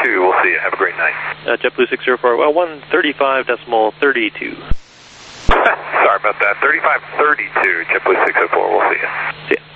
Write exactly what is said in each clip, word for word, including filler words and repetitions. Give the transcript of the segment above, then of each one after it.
two. We'll see you. Have a great night. Uh, JetBlue six zero four, well, one thirty-five decimal thirty-two. Sorry about that. thirty-five thirty-two, JetBlue six zero four. We'll see you. See ya.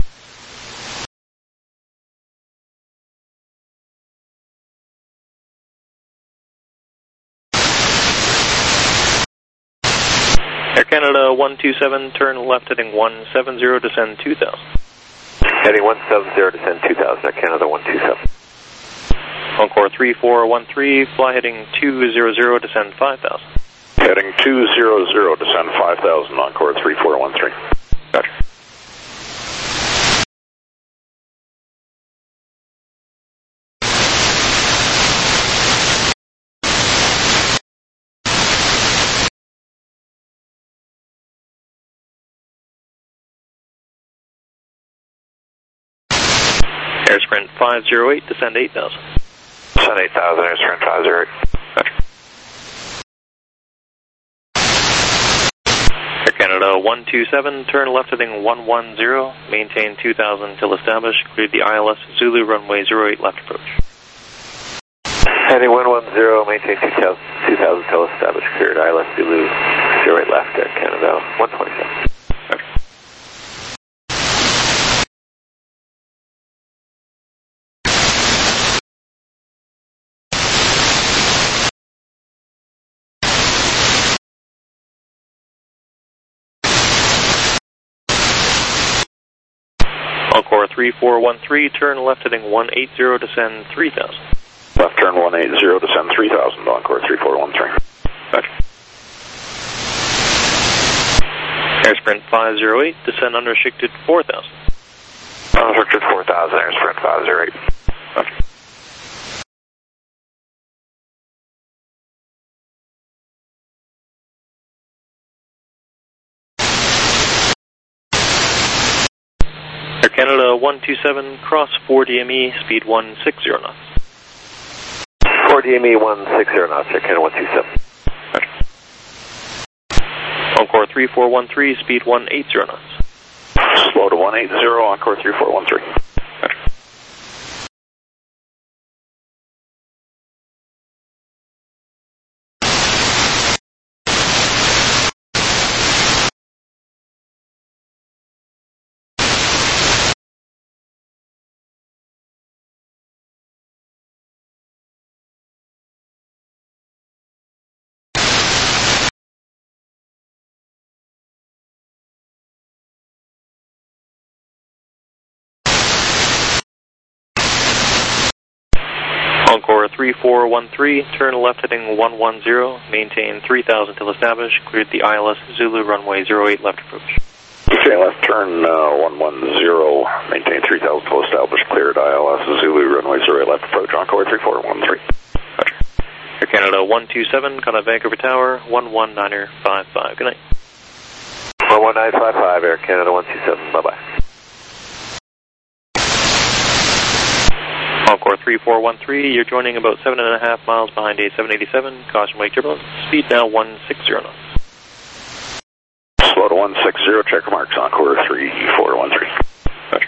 Air Canada one two seven, turn left heading one seven zero, descend two thousand. Heading one seven zero, descend two thousand, Air Canada one two seven. Encore three four one three, fly heading two zero zero, descend five thousand. Heading two zero zero, descend five thousand, Encore three four one three. Gotcha. Air Sprint five zero eight, descend eight thousand. Descend eight thousand, Air Sprint five zero eight. Gotcha. Air Canada one two seven, turn left heading one one zero, maintain two thousand till established, cleared the I L S Zulu runway zero eight left approach. Heading one one zero, maintain two thousand, two thousand till established, cleared I L S Zulu zero eight left, Air Canada one twenty-seven. Okay. Encore three four one three, turn left heading one eight zero, descend three thousand. Left turn one eight zero, descend three thousand, Encore three four one three. Gotcha. Air Sprint five zero eight, descend unrestricted four thousand. Unrestricted four thousand, Air Sprint five zero eight. Gotcha. Air Canada one two seven, cross four D M E, speed one six zero knots. four D M E one six zero knots, Air Canada one two seven. Gotcha. Encore three four one three, speed one eight zero knots. Slow to one eight zero, Encore three four one three. Gotcha. Encore three four one three, turn left heading one one zero, maintain three thousand till established, cleared the I L S Zulu runway zero eight left approach. Okay, left turn uh, one one zero, maintain three thousand till established, cleared I L S Zulu runway zero eight left approach, Encore three four one three. Gotcha. Air Canada one two seven, contact Vancouver Tower, one one niner five five. Good night. one one nine five five, Air Canada one two seven, bye-bye. Encore three four one three, you're joining about seven and a half miles behind A seven eighty-seven, caution wake turbulence, speed now one six zero knots. Slow to one six zero, check marks, Encore three four one three. Gotcha.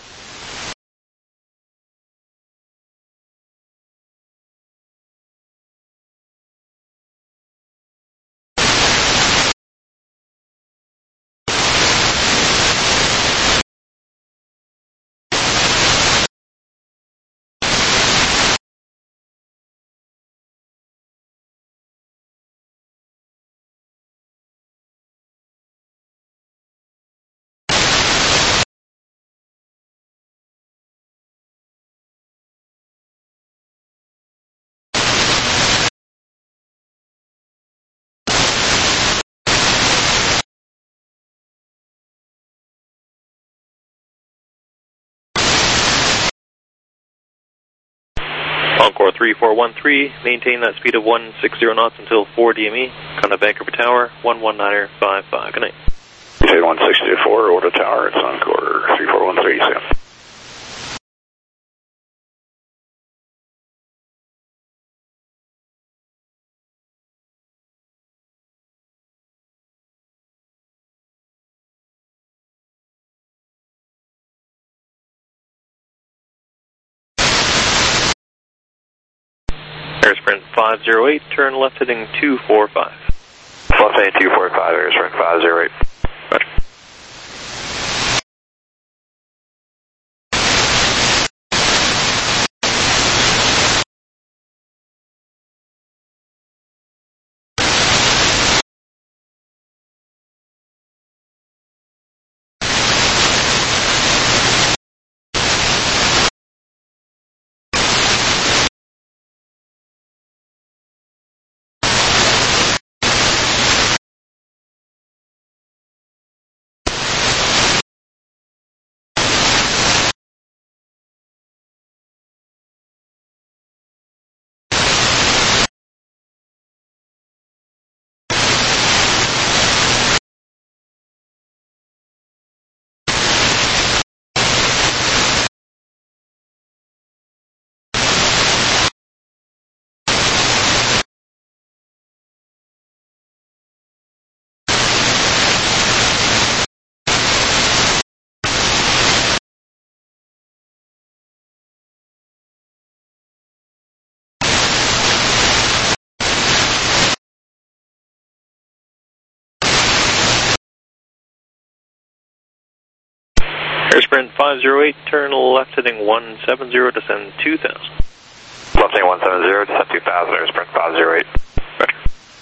Encore three four one three, maintain that speed of one six zero knots until four D M E, contact Vancouver Tower, one one niner five five. Good night. You say one six two four, over to Tower, it's Encore three four one three, Sam. Air Sprint five zero eight, turn left heading two four five. Left heading two four five, Air Sprint five zero eight. Roger. Air Sprint five zero eight, turn left heading one seven zero, descend two thousand. Left heading one seven zero, descend two thousand, Air Sprint five zero eight. Roger.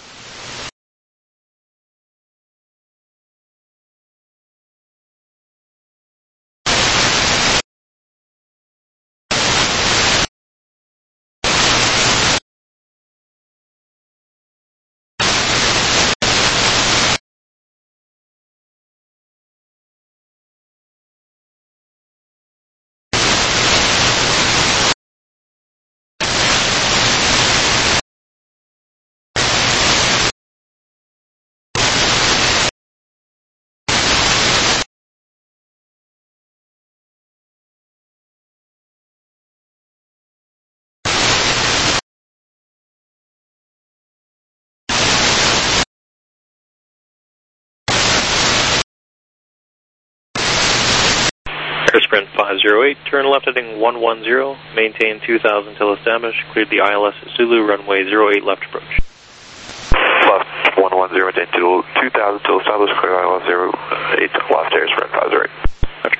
Air Sprint five zero eight, turn left heading one one zero, maintain two thousand till established, cleared the I L S Zulu runway zero eight left approach. Left one one zero, maintain two thousand till established, clear I L S zero eight left, Air Sprint five zero eight. Roger.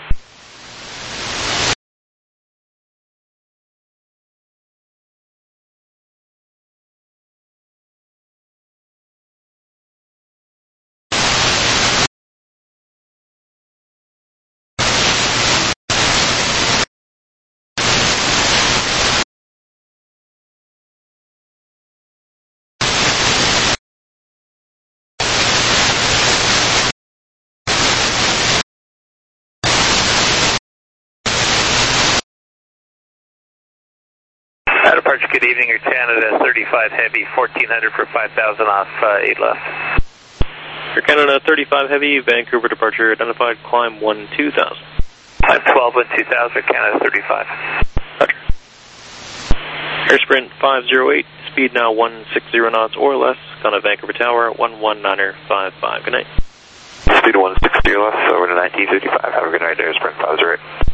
Uh, departure, good evening, Air Canada thirty-five Heavy, fourteen hundred for five thousand off, uh, eight left. Air Canada thirty-five Heavy, Vancouver departure identified, climb one two thousand. Climb twelve one two thousand, Canada thirty-five. Roger. Air Sprint five zero eight, speed now one sixty knots or less, Ghana Vancouver Tower, one one niner five five. Good night. Speed one sixty or less, over to nineteen fifty-five. Have a good night, Air Sprint five zero eight.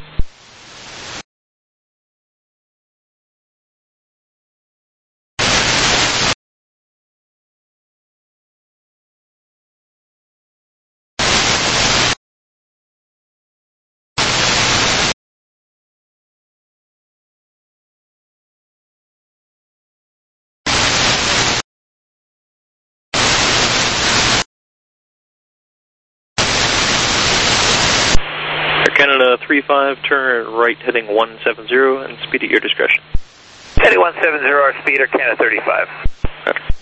Canada three five, turn right heading one seven zero and speed at your discretion. Heading one seven zero, our speed, Air Canada thirty-five. Roger.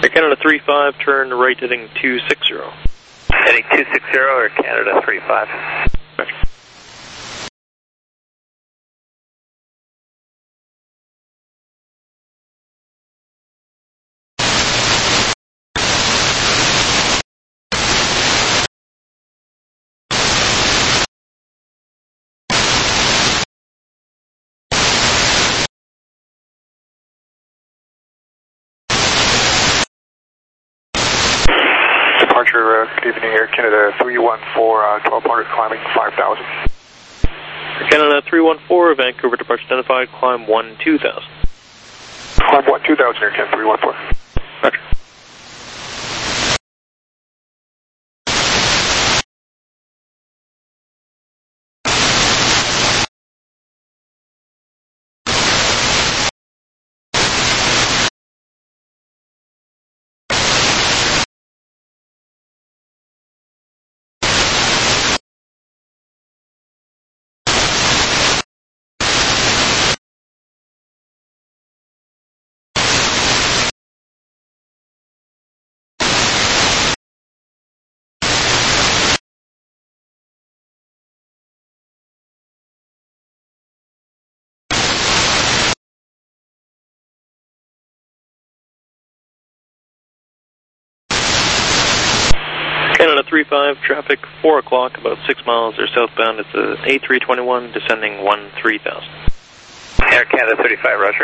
Air Canada three five, turn right heading two six zero. Heading two six zero or Canada three five. Roger. Departure, uh, good evening, Air Canada three one four, uh, twelve hundred, climbing five thousand. Air Canada three one four, Vancouver departure identified, climb one two thousand. Climb one two thousand, Air Canada three one four. Roger. Canada three five, traffic four o'clock, about six miles or southbound. It's a A three twenty-one, descending one three thousand. Air Canada thirty-five, roger.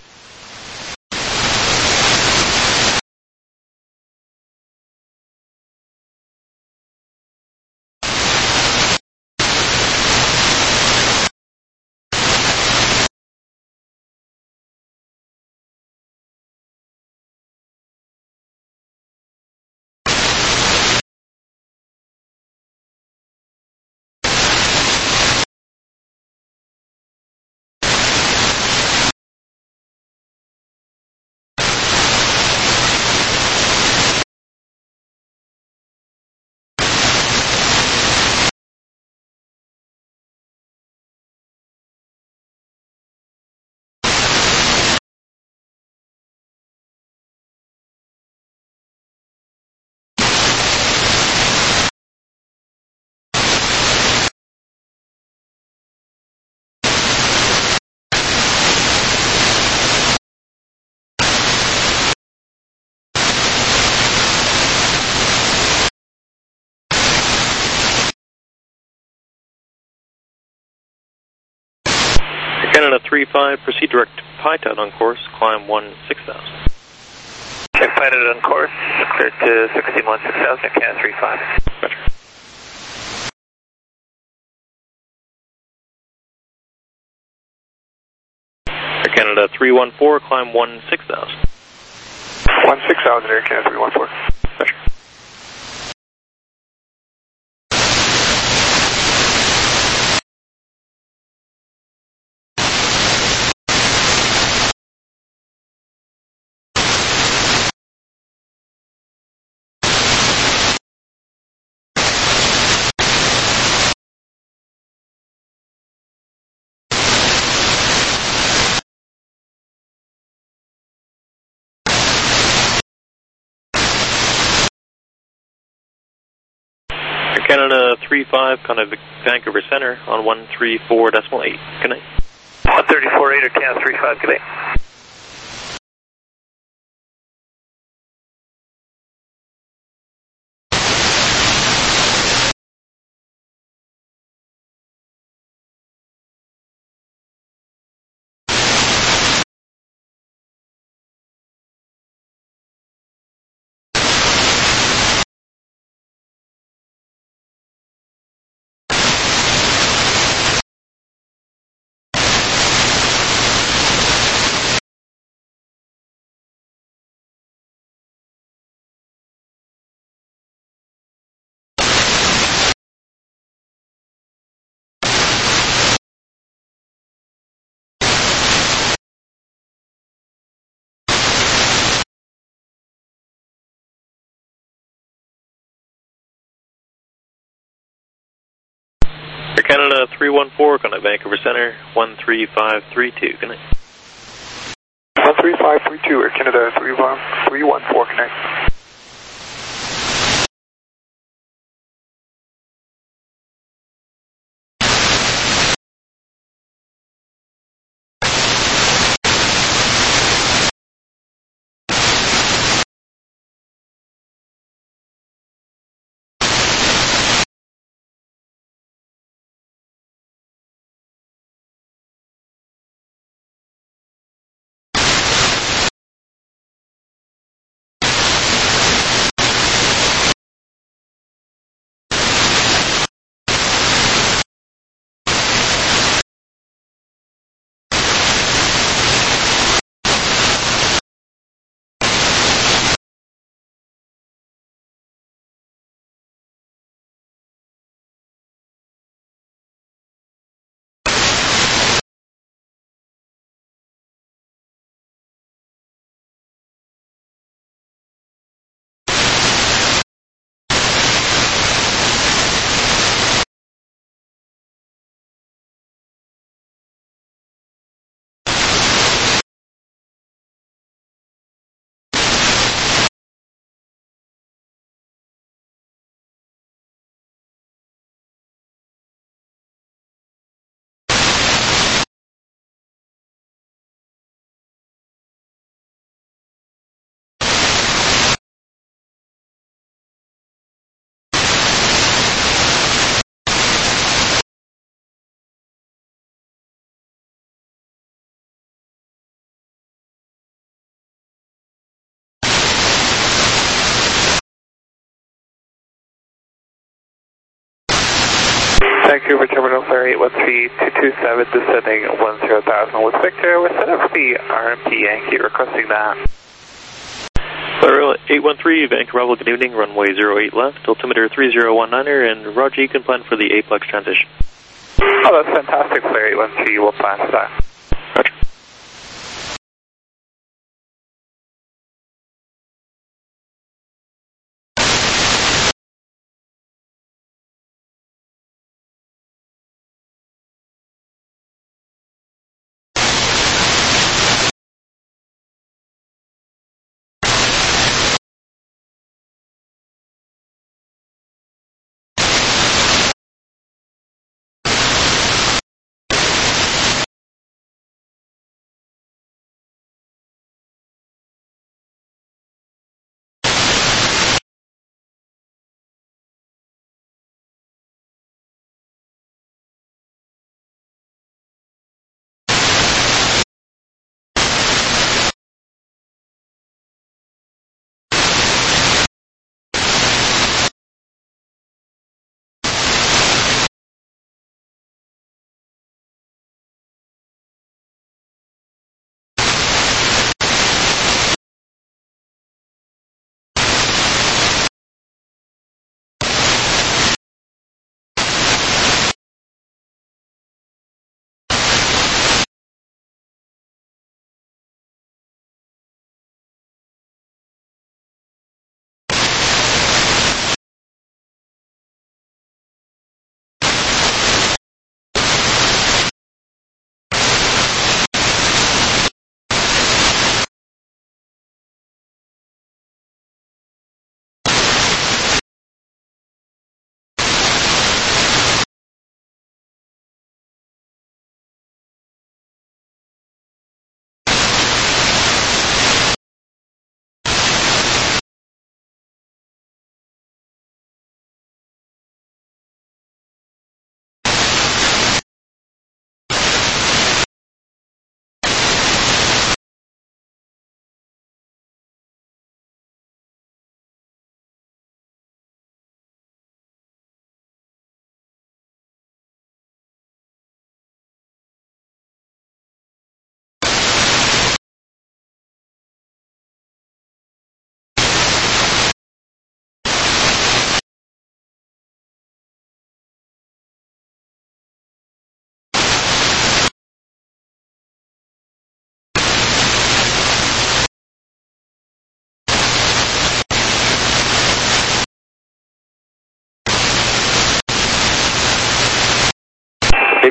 Canada three five, proceed direct to Pytown on course, climb one six thousand. Check Pytown on course, clear to sixteen one six thousand, Canada three five. Roger. Air Canada three one four, climb one six thousand. one six thousand, Air Canada three one four. Roger. Air Canada three five, contact Vancouver Center on one three four decimal eight. Good night. one thirty-four eight, Air Canada three five, good night. Air Canada three one four, contact Vancouver Center one three five three two. Good night. one three five three two, Air Canada three one four, connect. Vancouver Terminal Flare eight one three two two seven, descending one zero thousand with Victor. We're set up for the R M P Yankee, requesting that. Flare eight one three, Vancouver Bravo, good evening, runway zero eight left, altimeter three zero one niner, and Roger, you can plan for the aplex transition. Oh, that's fantastic, Flare eight one three, we'll plan for that.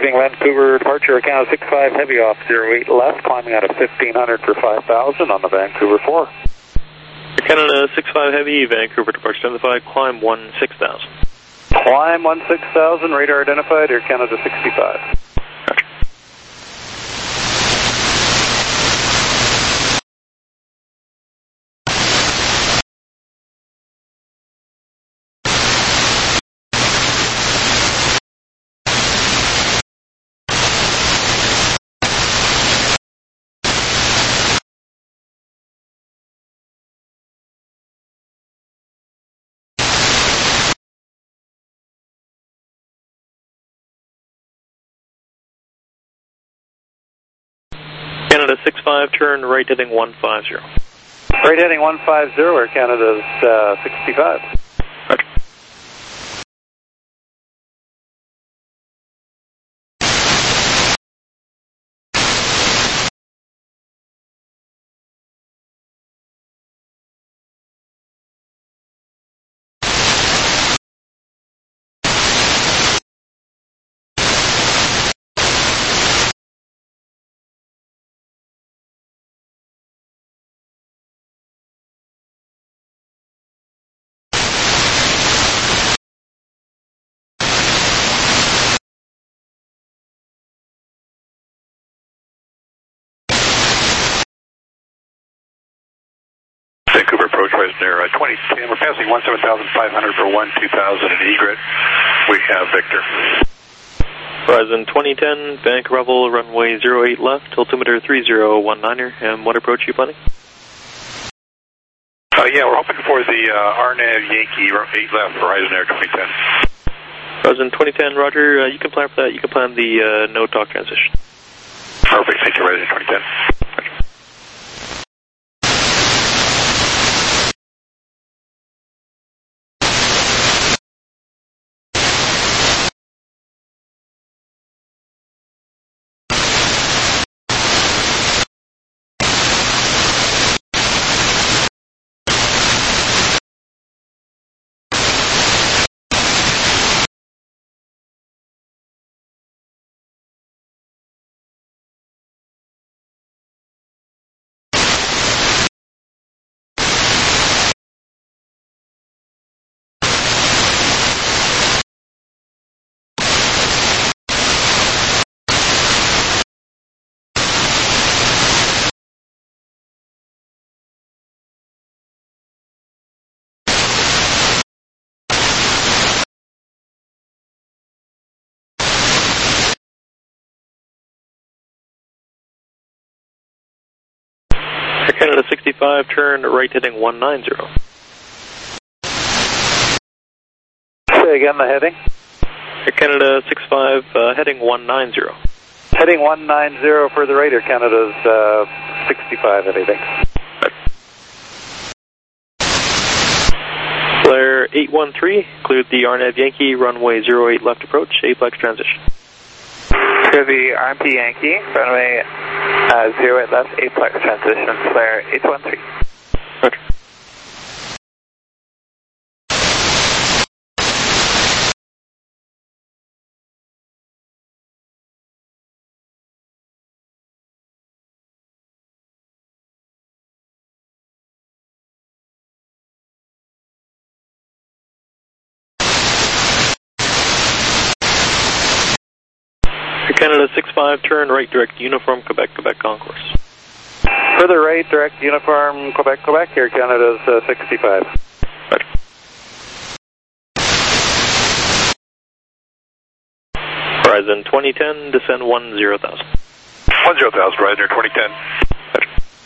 Leaving Vancouver, departure Air Canada six five Heavy off zero eight left, climbing out of fifteen hundred for five thousand on the Vancouver four. Air Canada six five Heavy, Vancouver departure identified, climb one six thousand. Climb one six thousand, radar identified, Air Canada sixty-five. Canada six five, turn right heading one five zero. Right heading one five zero, Air Canada's uh, sixty-five. Roger. Vancouver approach right there, uh, twenty ten. We're passing one seven thousand five hundred for one two thousand in egret. We have Victor. Horizon twenty ten, Vancouver Revel, runway zero eight left, altimeter three zero one niner, and what approach are you planning? Uh, yeah, we're hoping for the uh, R N A V Yankee eight left for Horizon Air twenty ten. Horizon twenty ten, Roger, uh, you can plan for that, you can plan the uh, no talk transition. Perfect, thank you, Horizon twenty ten. Air Canada sixty-five, turn right heading one nine zero. Say again the heading? Air Canada six five, uh, heading one nine zero. Heading one nine zero for the right, Air Canada's uh, sixty-five, anything. Flare eight one three, cleared the R N A V Yankee, runway zero eight left approach, aplex transition. Clear the R M P Yankee, runway uh, zero eight left, aplex transition, flare eight one three. Roger. Canada six five, turn right direct uniform, Quebec, Quebec concourse. Further right, direct uniform, Quebec, Quebec, Air Canada's uh, sixty-five. Right. Horizon twenty ten, descend one zero thousand. one zero thousand, Horizon Air twenty ten. Right.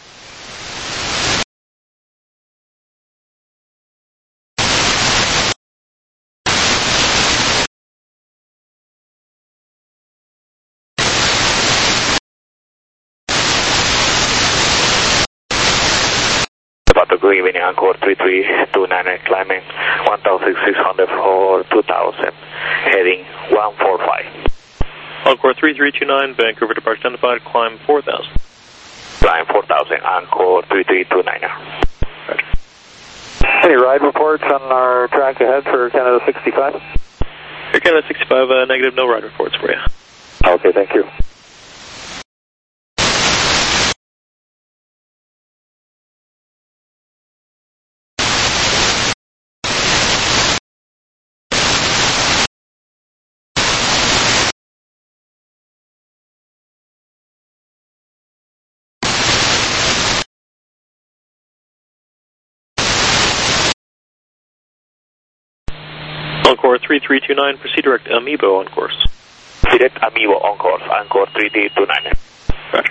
About to go evening Encore three three two nine climbing one thousand six hundred for two thousand, heading one four five. Encore three three two nine, Vancouver departure identified, climb four thousand. Climb four thousand, Encore three three two nine. Right. Any ride reports on our track ahead for Canada sixty-five? Air Canada sixty-five, uh, negative, no ride reports for you. Okay, thank you. Encore three three two nine, proceed direct Amiibo on course. Direct Amiibo on course, Encore three three two nine. Roger.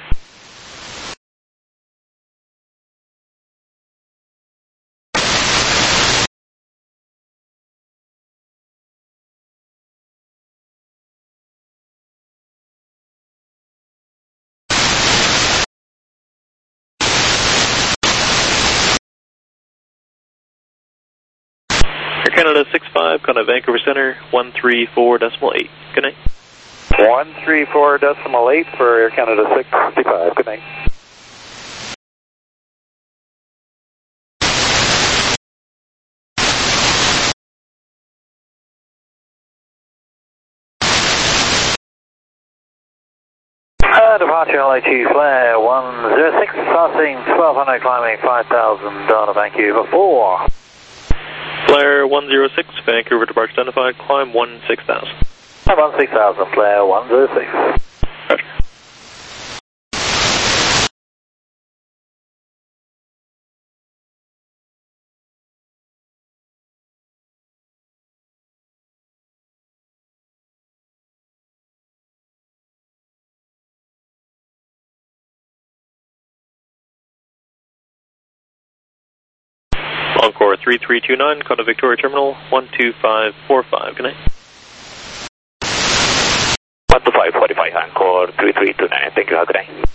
Air Canada six five, Contact Vancouver Center, one three four decimal eight. Good night. one three four decimal eight for Air Canada six five. Good night. Uh, departure L H E flare one zero six, passing twelve hundred, climbing five thousand on Vancouver four. Flare one zero six, Vancouver departure identified, climb one six thousand. I'm on six thousand, flare one zero six. Roger. Encore three three two nine, Contact Victoria Terminal, one two five four five. Good night. one two five four five, Encore three three two nine. Thank you, have a good night.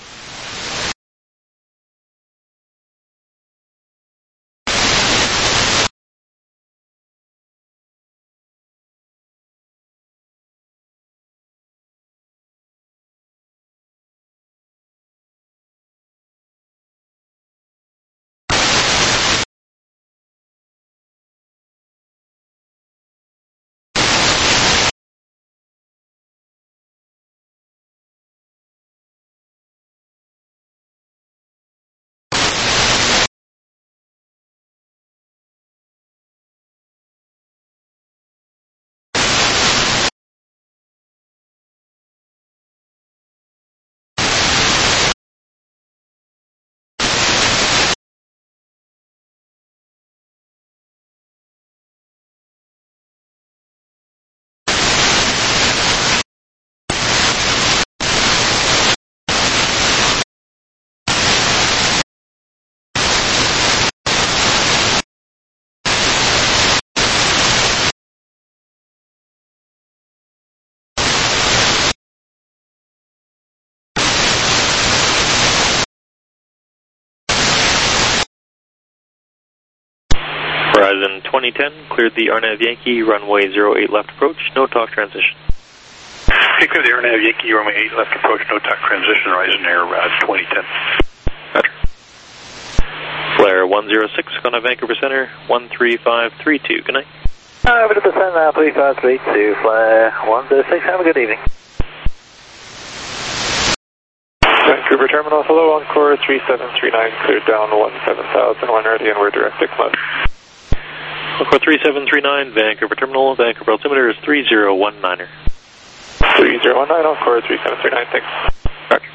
Horizon twenty ten, cleared the Arnav Yankee, runway zero eight left approach, no talk transition. Hey, clear the Arnav Yankee, runway eight left approach, no talk transition, Horizon Air uh, twenty ten. Roger. Flare one zero six, Contact Vancouver Center, one three five three two. Good night. Uh, over to the center now, three five three two, flare one zero six, have a good evening. Vancouver Terminal, hello, Encore three seven three nine, cleared down one seven thousand, one early and we're direct Ixtlan. Encore three seven three nine, Vancouver Terminal, Vancouver altimeter is three zero one nine. three zero one nine, Encore three seven three nine, thanks. Roger.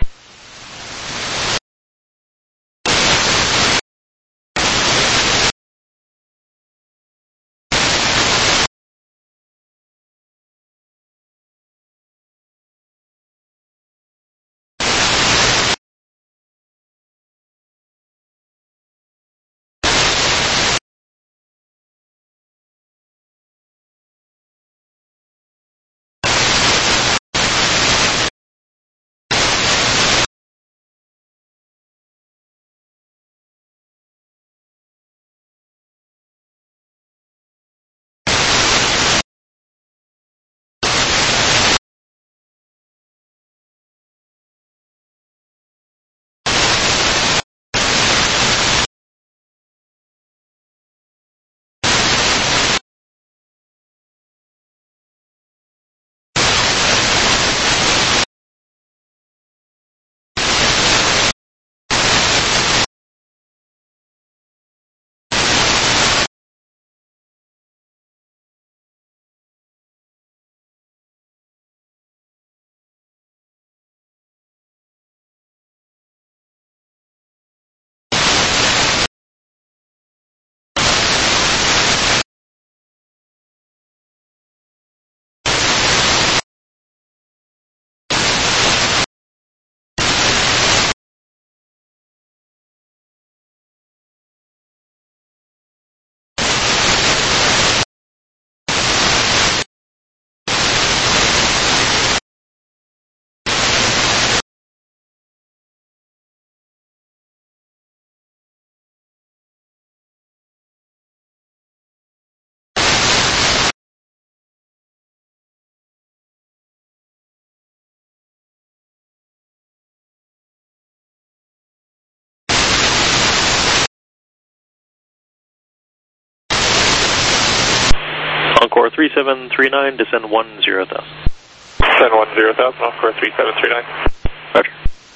Encore three seven three nine, descend one zero thousand. Descend one zero thousand, Encore three seven three nine. Roger.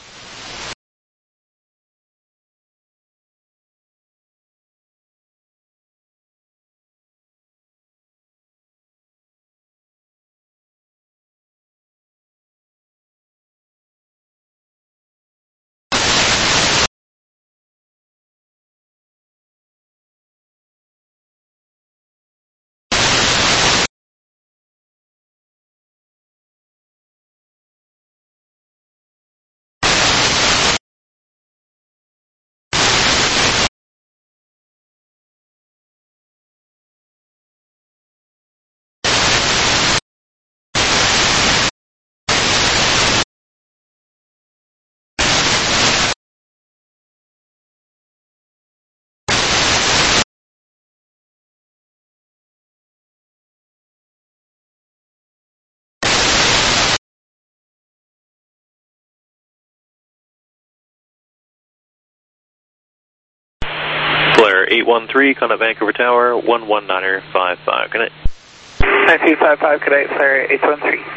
Flare eight one three, contact Vancouver Tower, one one niner five five. Good night. nine two five five, good night, Flare eight one three.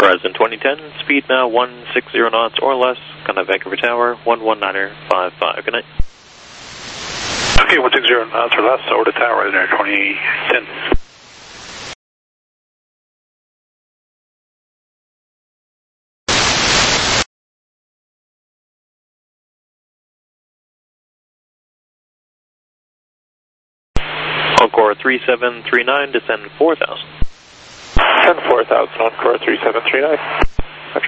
Horizon twenty ten, speed now one sixty knots or less, contact Vancouver Tower, one one niner five five. Good night. Okay, one sixty knots or less, over to tower in there, twenty ten. Encore three seven three nine, descend four thousand. Descend four thousand, Encore three seven three nine. Roger.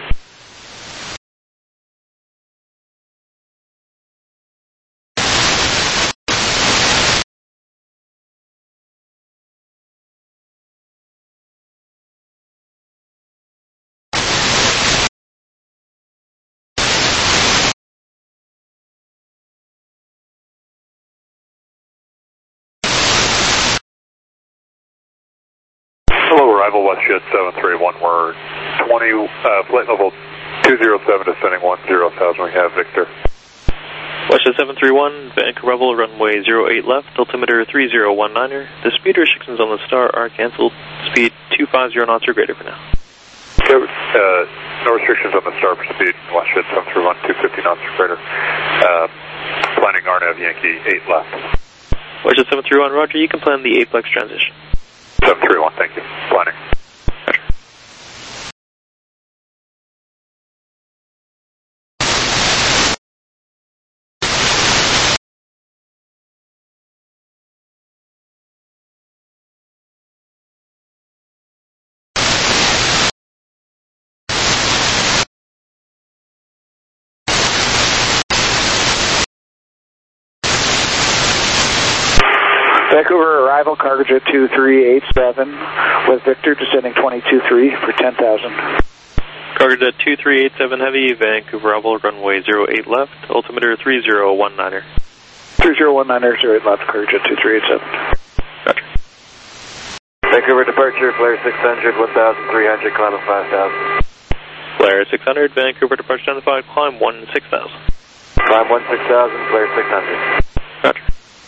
Hello, arrival WestJet seven three one, we're twenty, uh, flight level two zero seven, descending one zero thousand, we have Victor. WestJet seven three one, Vancouver Rebel, runway zero eight left, altimeter three zero one niner. The speed restrictions on the Star are cancelled. Speed two fifty knots or greater for now. Okay, uh, no restrictions on the Star for speed, WestJet seven three one, two fifty knots or greater. Uh, planning R N A V Yankee eight left. WestJet seven three one, roger, you can plan the Apex transition. seven three one, thank you. Planning. Vancouver arrival, Cargojet two three eight seven with Victor, descending twenty-two three for ten thousand. Cargojet two three eight seven Heavy, Vancouver Rebel, runway zero eight left, altimeter three zero one niner. three zero one niner, zero eight left, Cargojet two three eight seven. Roger. Vancouver departure, flare six hundred, one thousand three hundred, climb at five thousand. Flare six hundred, Vancouver departure identified, climb one six thousand. Climb one six thousand, flare six hundred. Roger.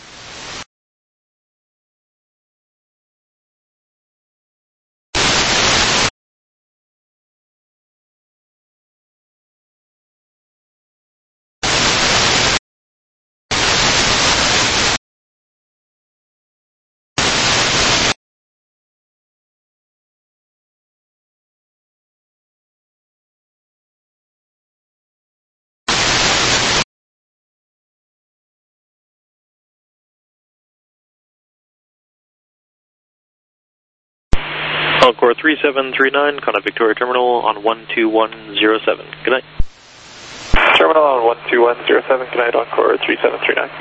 Encore three seven three nine, contact Victoria Terminal on one two one zero seven. Good night. Terminal on one two one zero seven, good night, Encore three seven three nine.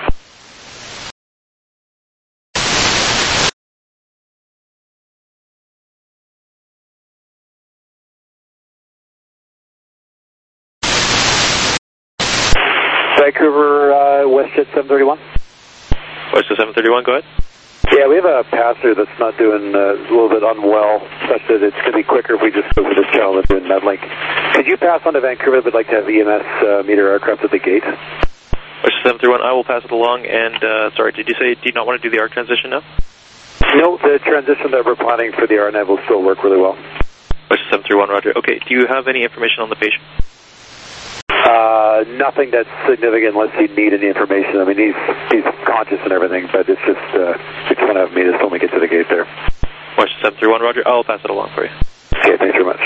Vancouver, uh, WestJet seven thirty one. WestJet seven thirty one, go ahead. Yeah, we have a passenger that's not doing uh, a little bit unwell, such that it's going to be quicker if we just go for this gentleman doing Medlink. Could you pass on to Vancouver? We'd like to have E M S uh, meet our aircraft at the gate. WestJet seven three one, I will pass it along. And uh, sorry, did you say do you not want to do the arc transition now? No, the transition that we're planning for the R N A V will still work really well. WestJet seven three one, roger. Okay, do you have any information on the patient? Uh, nothing that's significant unless you need any information. I mean, he's he's conscious and everything, but it's just, uh, we just want to have meet us when we get to the gate there. WestJet seven three one, roger. I'll pass it along for you. Okay, thanks very much.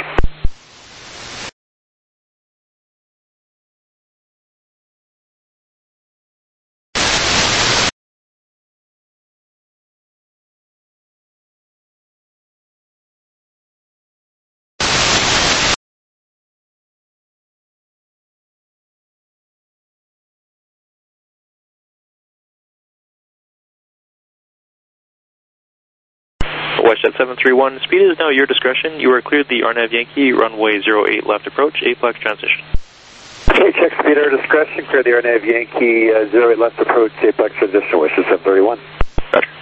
WestJet seven three one, speed is now your discretion. You are cleared the R N A V Yankee, runway zero eight left approach, Apex transition. Okay, check speed at our discretion, clear the R N A V Yankee, uh, zero eight left approach, Apex transition, WestJet seven thirty one. Roger.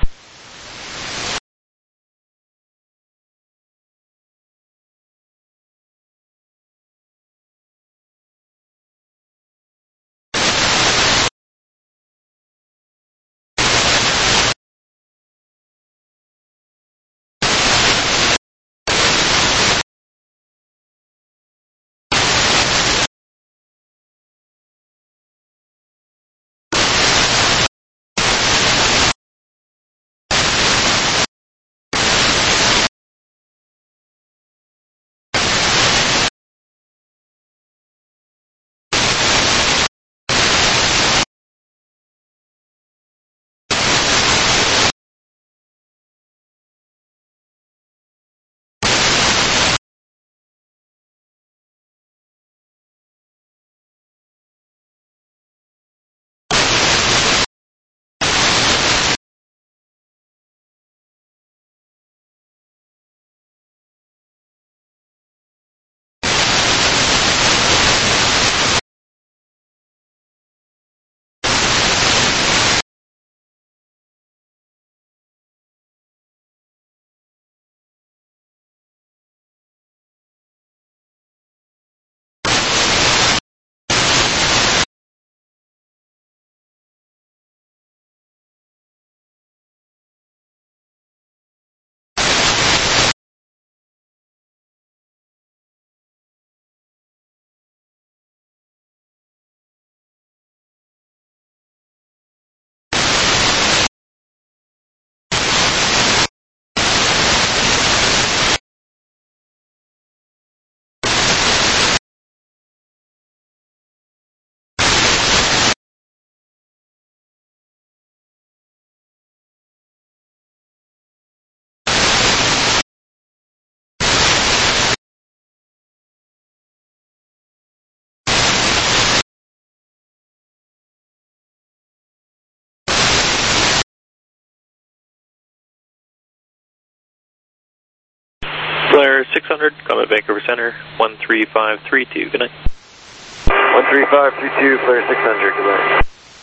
Blair six hundred, Comet Vancouver Center, one three five three two, good night. one three five three two, Blair six hundred, good night.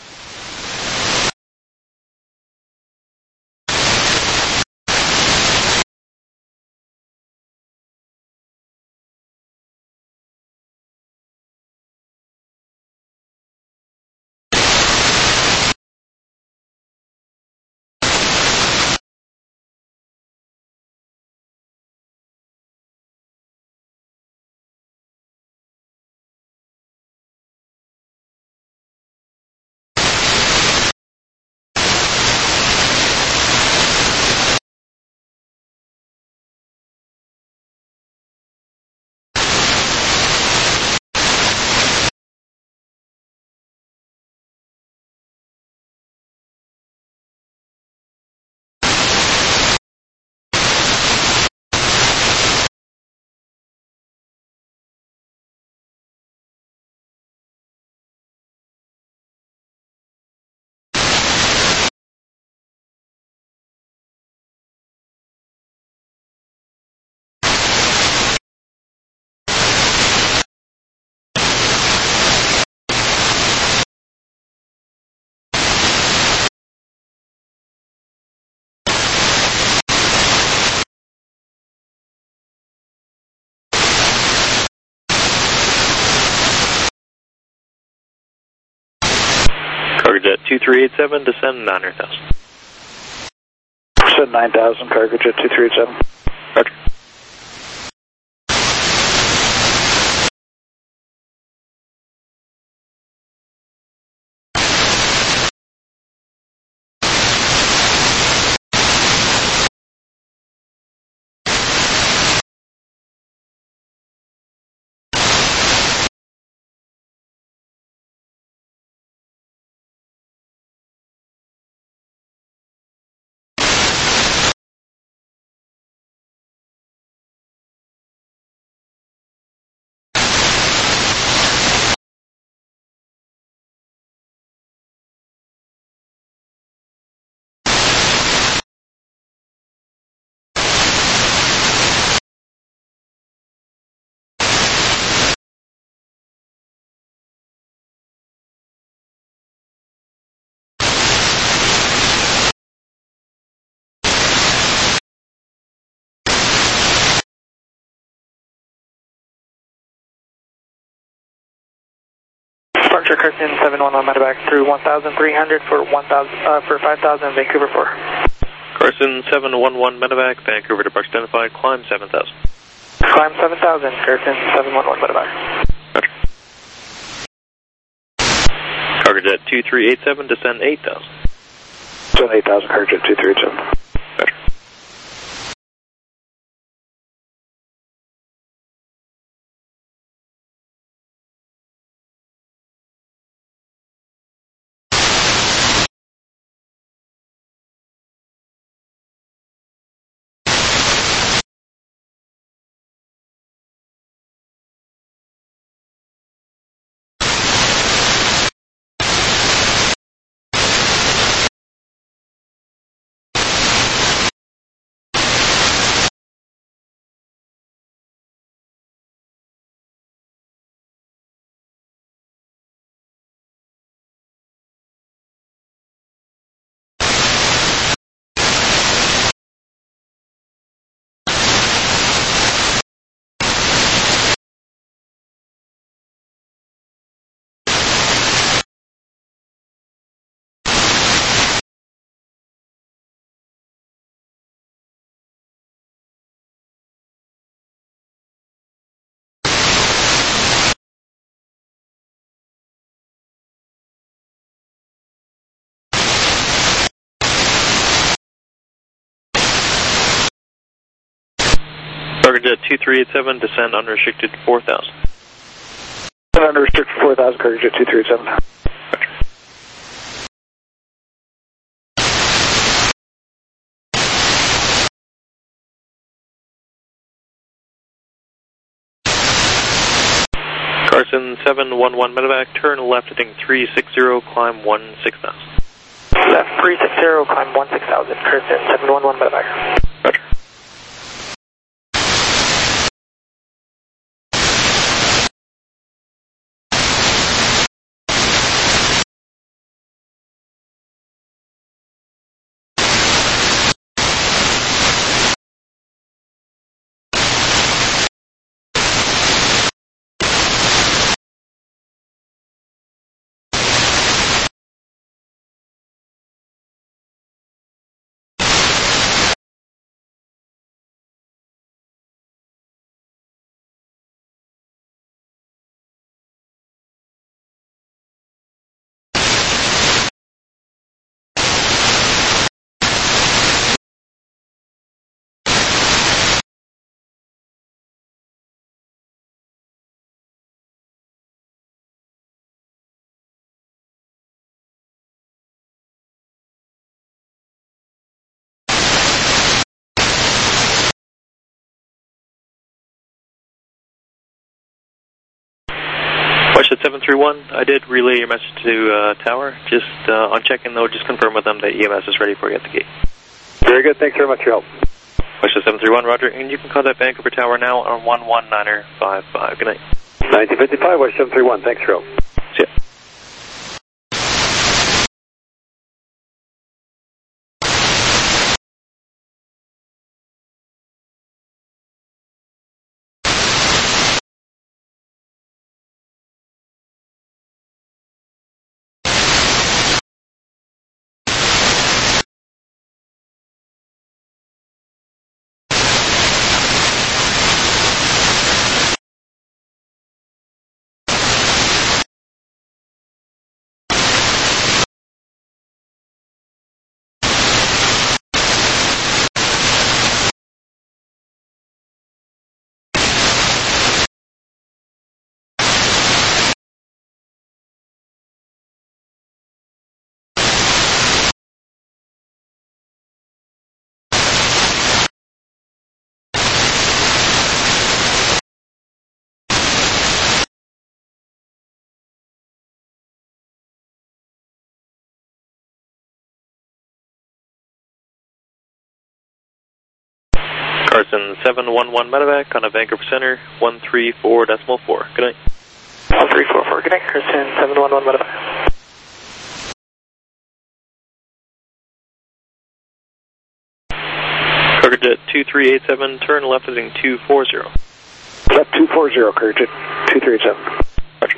Cargojet two three eight seven, descend nine hundred thousand. Descend nine thousand, Cargojet two three eight seven. Roger. Departure Kirkton seven one one medevac through one thousand three hundred for one thousand uh, for five thousand Vancouver four. Carson seven one one medevac, Vancouver departure identified, climb seven thousand. Climb seven thousand, Kirkton seven one one medevac. Roger. Cargojet two three eight seven, descend eight thousand. Descend eight thousand, Cargojet two three eight seven. Roger. Cargojet two three eight seven, descend unrestricted four thousand. Unrestricted four thousand, Cargojet two three eight seven. Roger. Carson seven one one medevac, turn left heading three six zero, climb one six thousand. Left three six zero, climb one six thousand, Carson seven one one medevac. Roger. Westjet seven three one, I did relay your message to uh, Tower. Just uh, on check-in, though, just confirm with them that E M S is ready for you at the gate. Very good. Thanks very much for your help. Westjet seven three one, roger. And you can contact Vancouver Tower now on one one nine five five. Good night. nineteen fifty-five, West seven three one. Thanks for your help. See ya. Carson seven one one medevac on a Vancouver Center, one three four decimal four. Good night. one three four four, good night, Carson seven one one medevac. Cargojet two three eight seven, turn left heading two four zero. Left two four zero, Cargojet two three eight seven. Roger.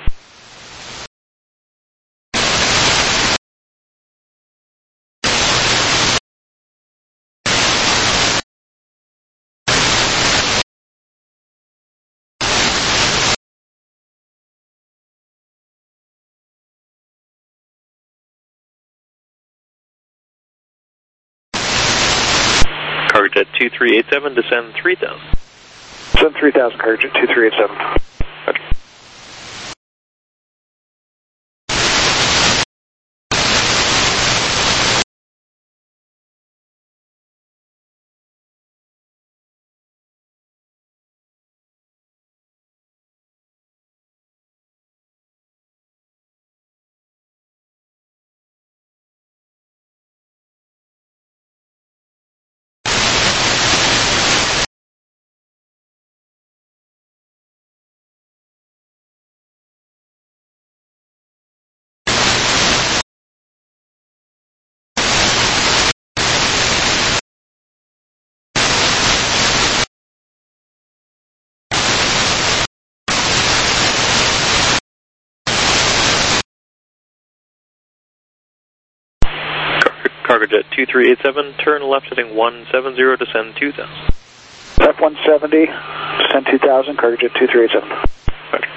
Cargojet two three eight seven, descend three thousand. Descend three thousand, Cargojet two three eight seven. Roger. Cargojet two three eight seven, turn left heading one seven zero, descend two thousand. Left one seventy, descend two thousand, Cargojet two three eight seven. Roger.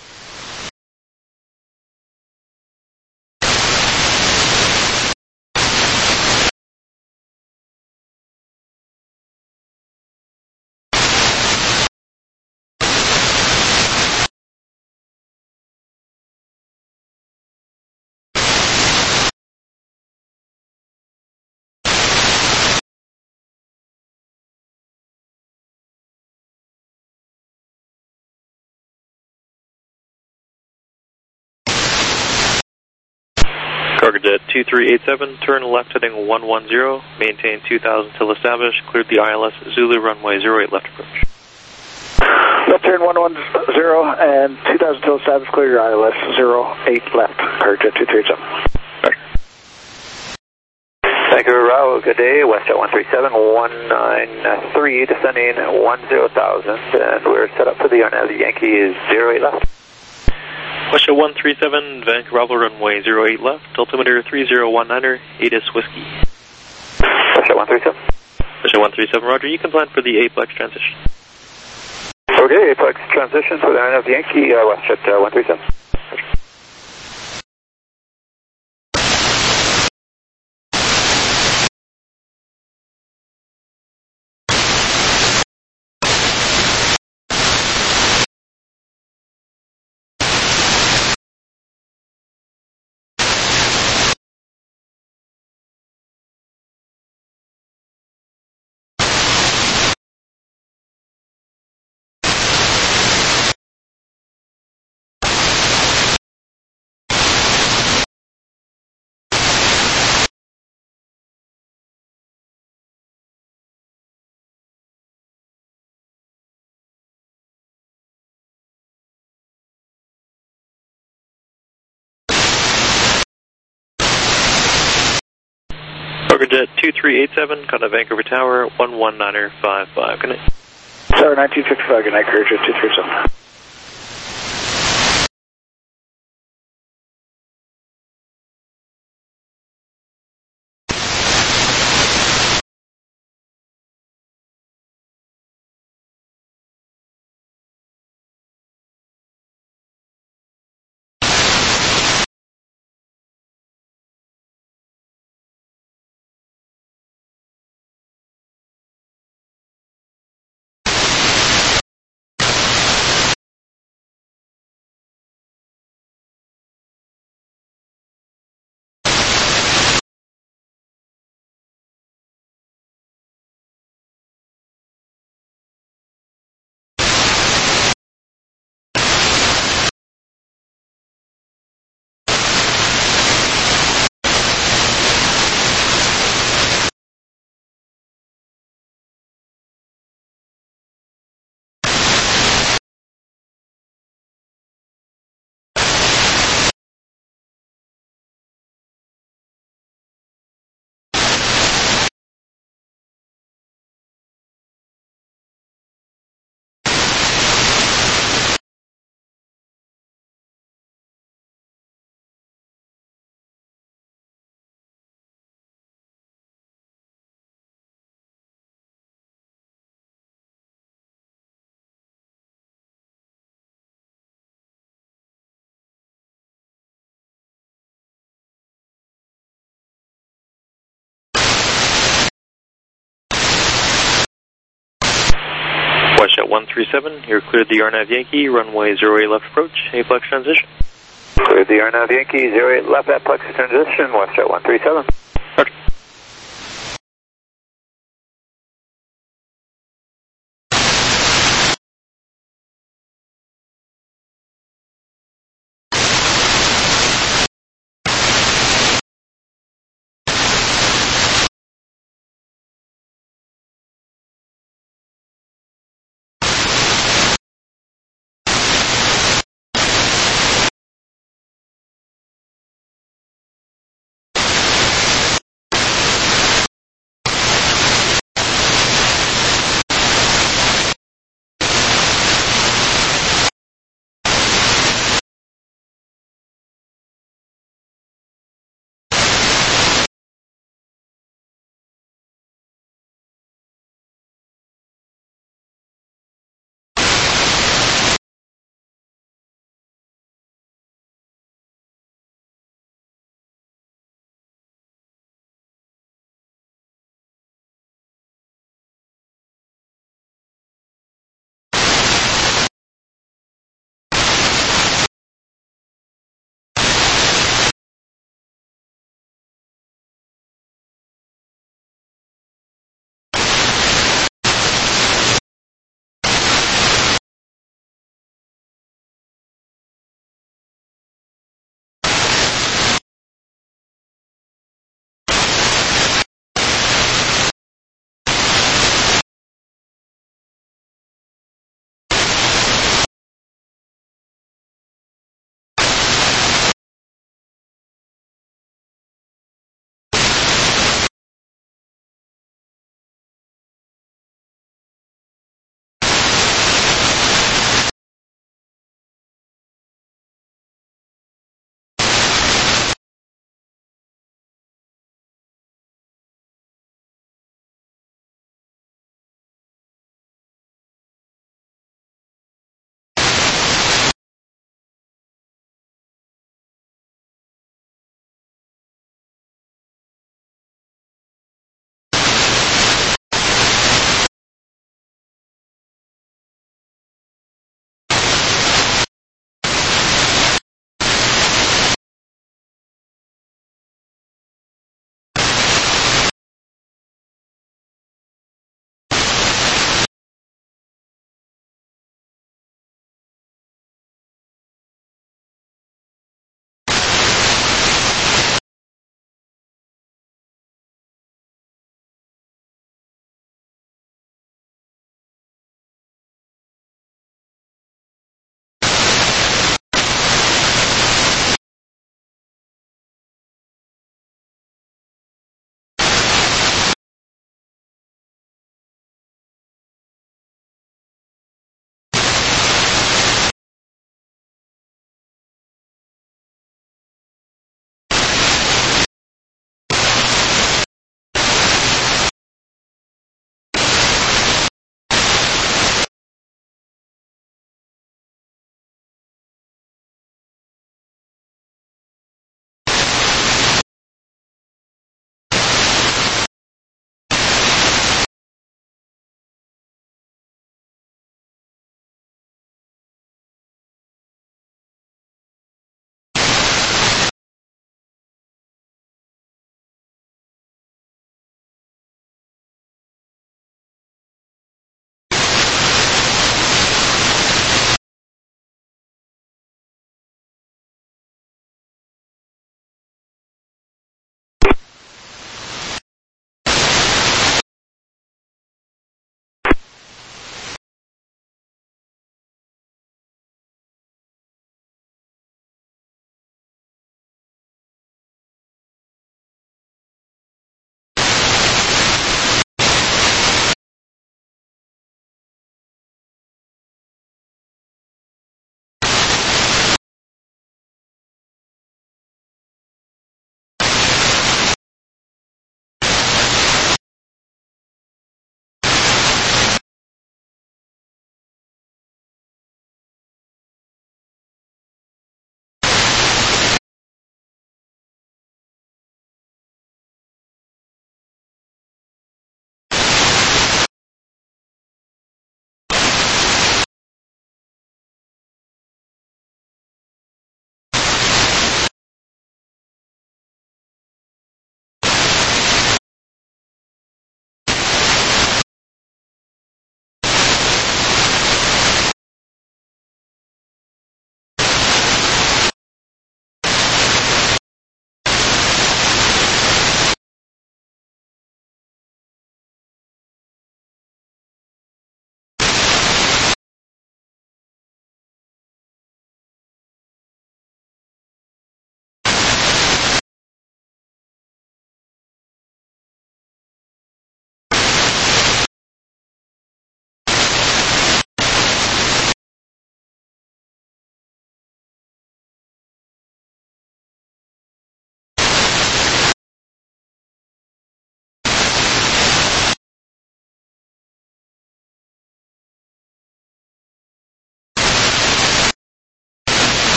Cargojet two three eight seven, turn left heading one one zero, maintain two thousand till established, cleared the I L S Zulu runway zero eight left approach. Left turn one one zero and two thousand till established, clear your I L S zero eight left, Cargojet two three eight seven. Roger. Vancouver Raoul, good day, Westjet one three seven one nine three, descending one zero thousand, and we're set up for the Arnaz Yankee zero eight left. Westjet one three seven, Vancouver Bravo runway zero eight left, altimeter three zero one niner, ATIS Whiskey. Westjet one three seven. Westjet one three seven, roger, you can plan for the Aplex transition. Okay, Aplex transition for the Arnaz Yankee, uh, Westjet uh, one three seven. Target two three eight seven, contact Vancouver Tower, one one niner five five. Good night. Tower nineteen fifty-five, good night, Courage two three seven. WestJet one three seven, you're cleared the R N A V Yankee, runway zero eight left approach, aplex transition. Cleared the R N A V Yankee, zero eight left aplex transition, WestJet one three seven. Roger.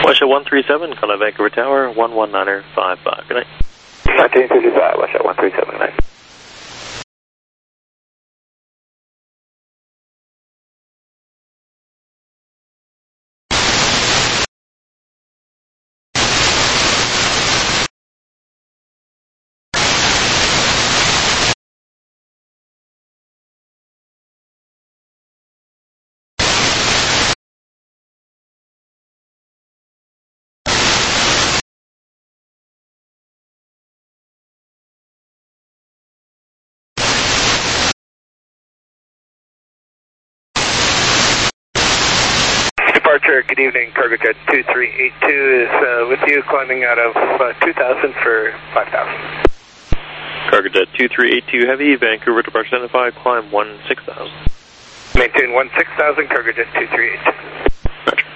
Westjet one three seven, Contact Vancouver Tower, one one niner five five. Good night. nineteen fifty-five, Westjet one three seven, good night. Departure, good evening, CargoJet two three eight two is uh, with you, climbing out of uh, two thousand for five thousand. CargoJet two three eight two Heavy, Vancouver departure identified, climb one six thousand. Maintain one six thousand, CargoJet two three eight two. Roger.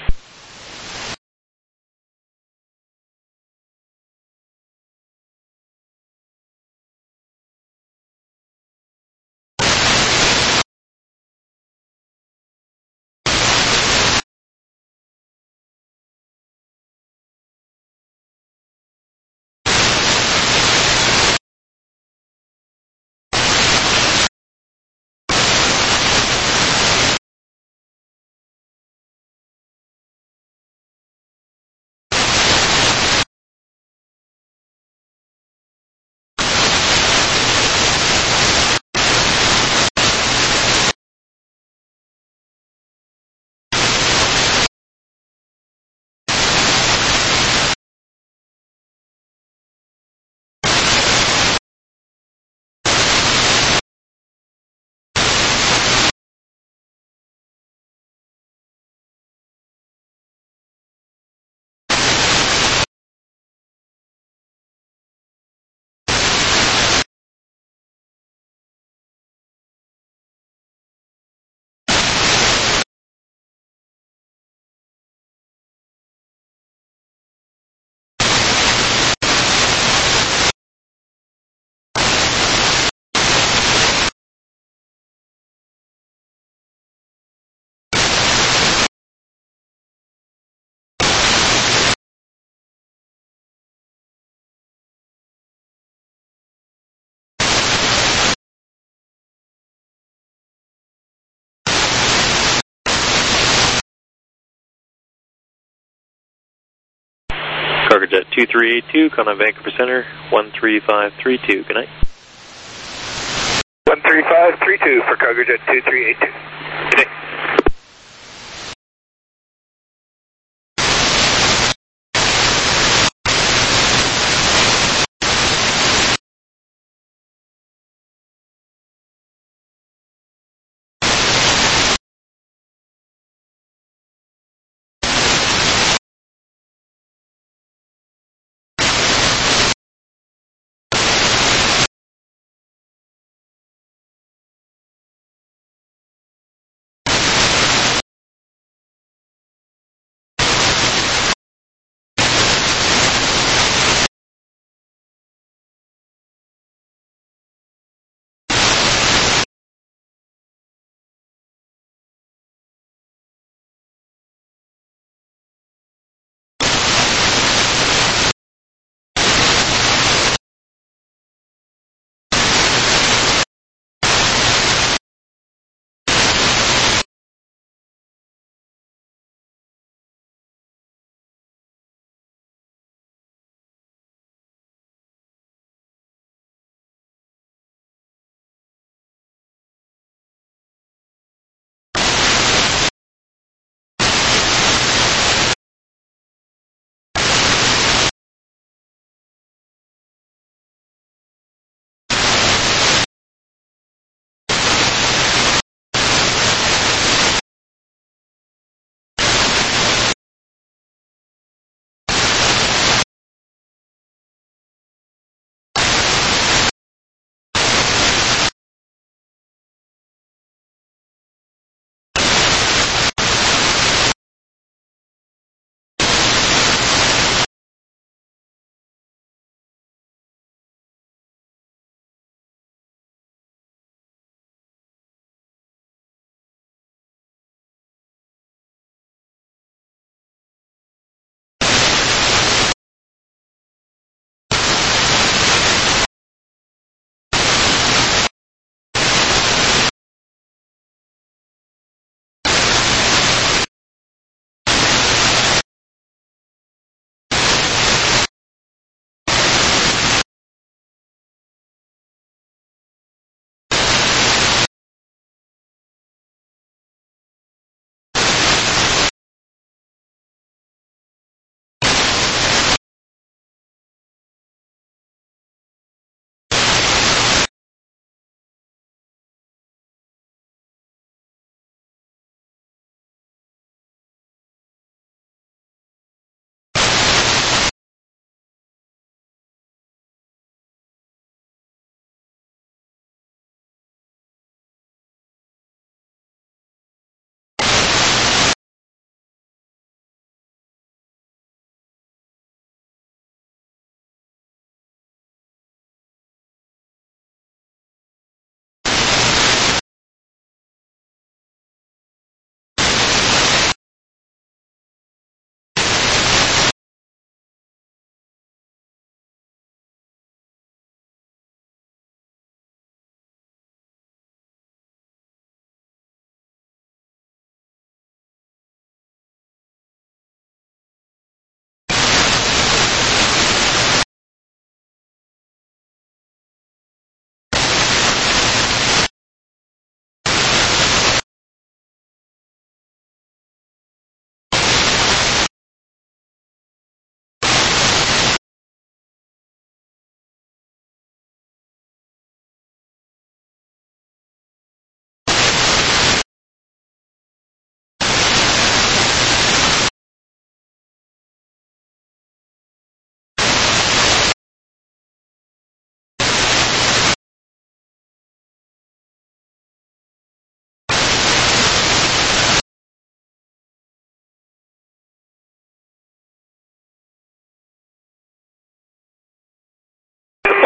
CargoJet two three eight two, Contact Vancouver Center, one three five three two. Good night. one three five three two for CargoJet two three eight two. Good night.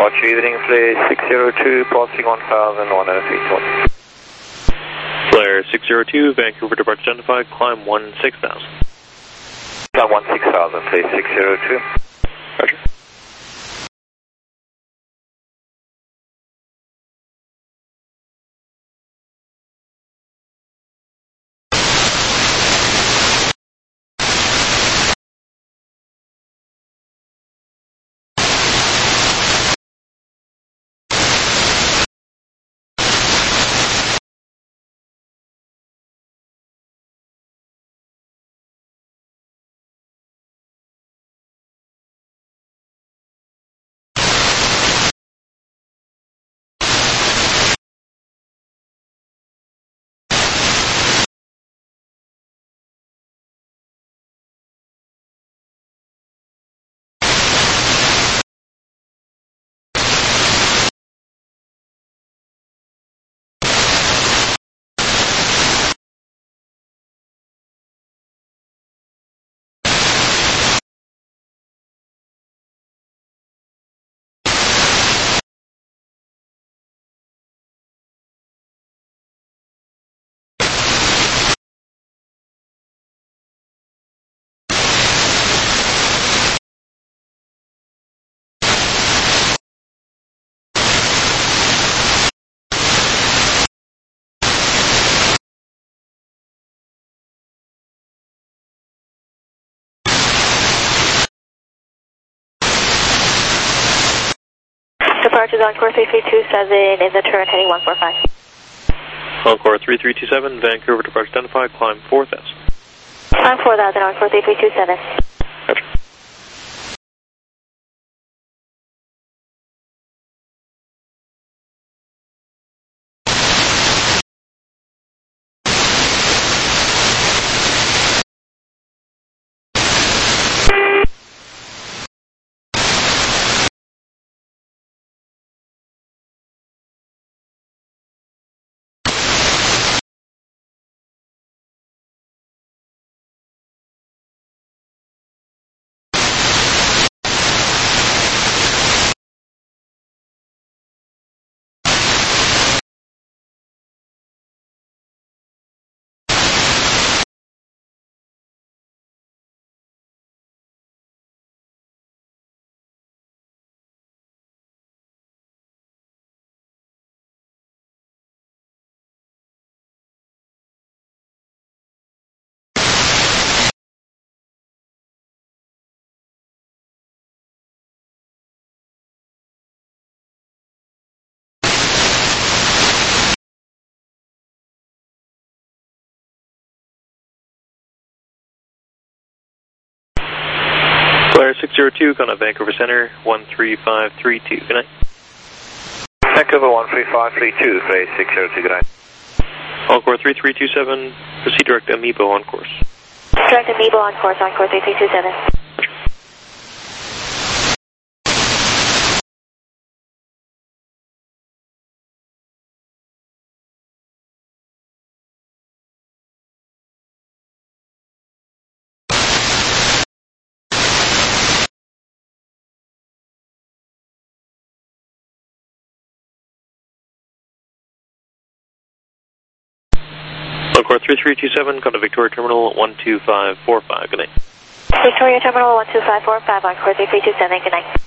Departure evening, flight six zero two, passing one thousand one hundred feet. Flare six zero two, Vancouver departure identified, climb one six thousand. Climb one six thousand, flight six zero two. Roger. Departures Encore three three two seven in the turn heading one four five. Encore three three two seven, Vancouver departure identified, climb four thousand. Climb four thousand, Encore three three two seven. Roger. Flare six zero two, contact Vancouver Center, one three five three two, good night. Vancouver one three five three two, flight six zero two, good night. Encore three three two seven, proceed direct Amiibo on course. Direct Amiibo on course, Encore three three two seven. Encore three three two seven, contact Victoria Terminal one two five four five, good night. Victoria Terminal one two five four five, Encore three three two seven, good night.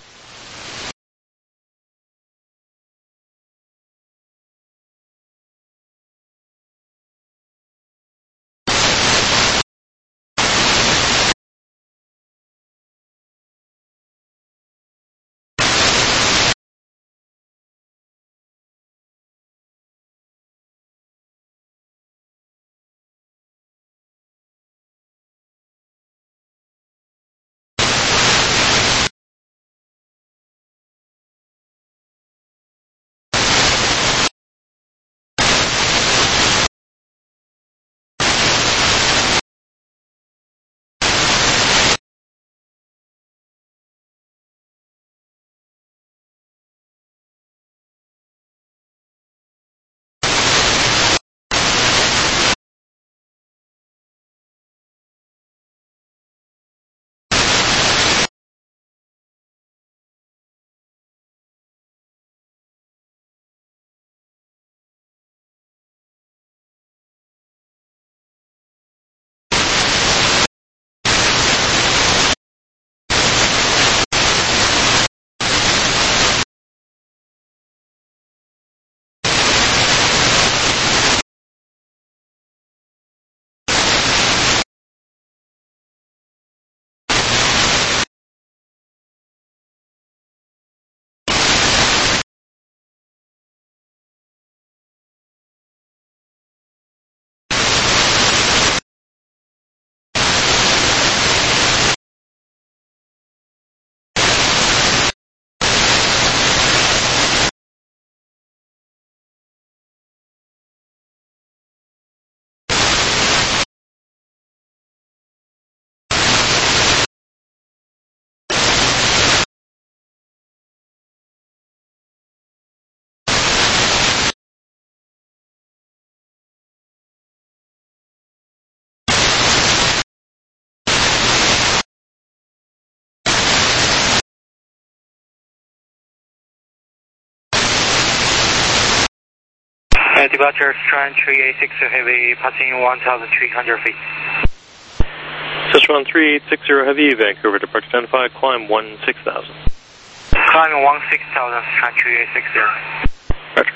Uh, departure Trent three eight six zero Heavy, passing one thousand three hundred feet. Sichuan three eight six zero Heavy, Vancouver, departure ten five, climb one six thousand. Climbing one six thousand, Trent three eight six zero. Roger.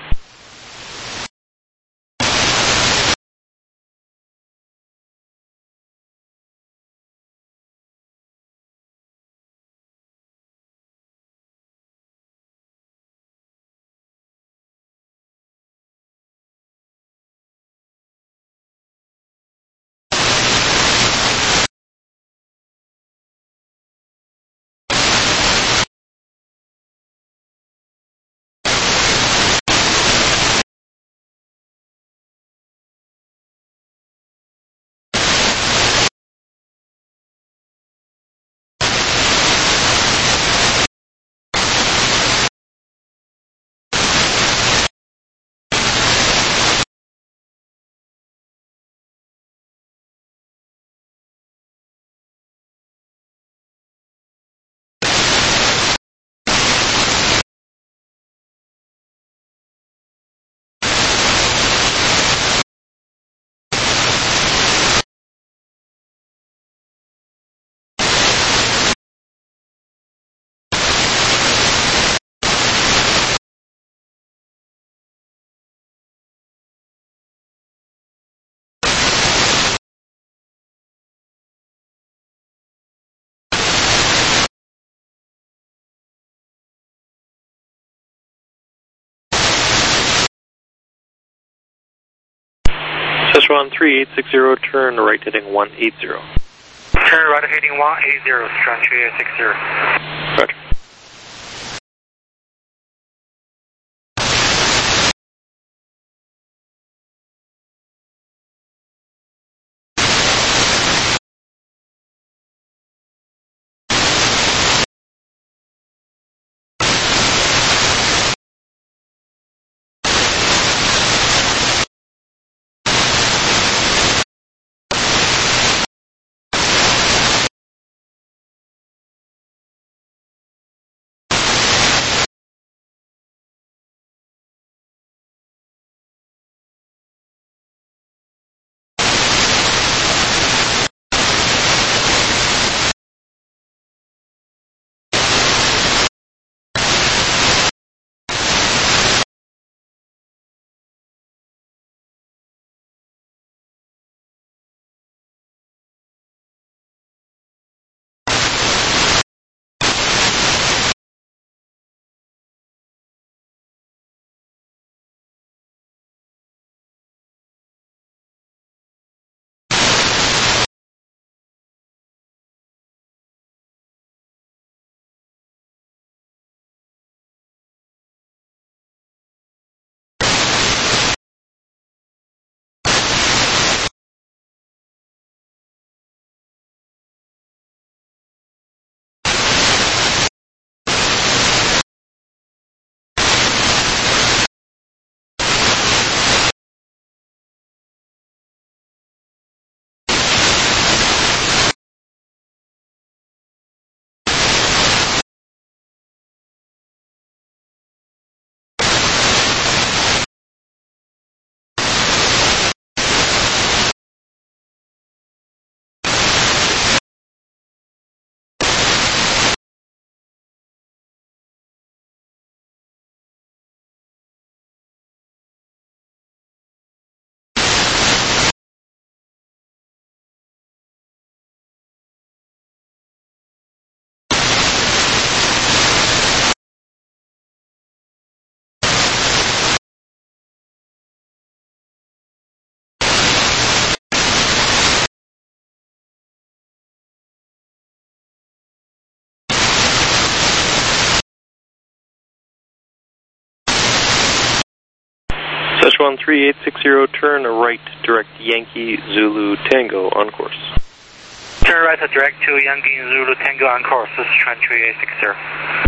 Sichuan three eight six zero, turn right heading one eight zero. Turn right heading one eight zero, Trent three eight six zero. Roger. Sichuan three eight six zero, turn right, direct Yankee Zulu Tango on course. Turn right direct to Yankee Zulu Tango on course, this is Trent three eight six zero.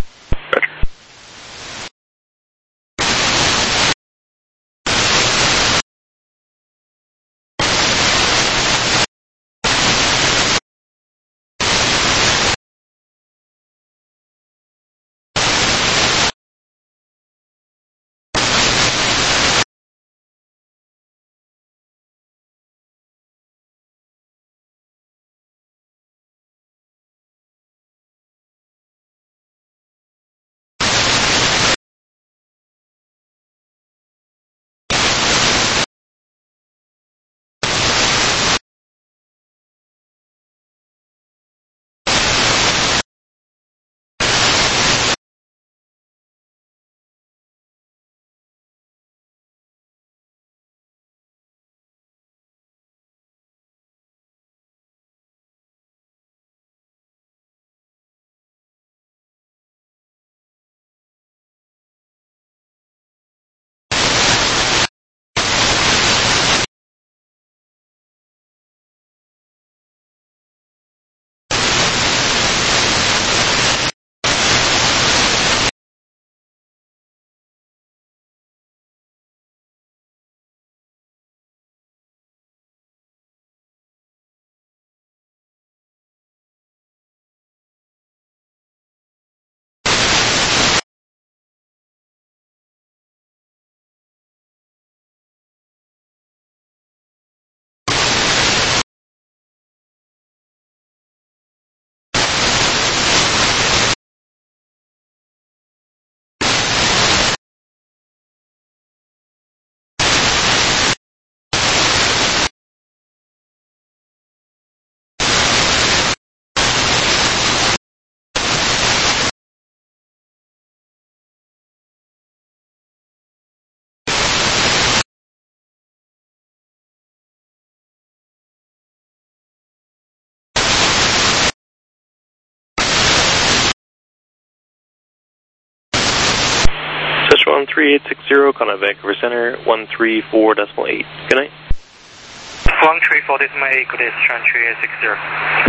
one three eight six zero, calling Vancouver Center, one three four decimal eight. Good night. one three four decimal eight, good day, Chan three eight six zero.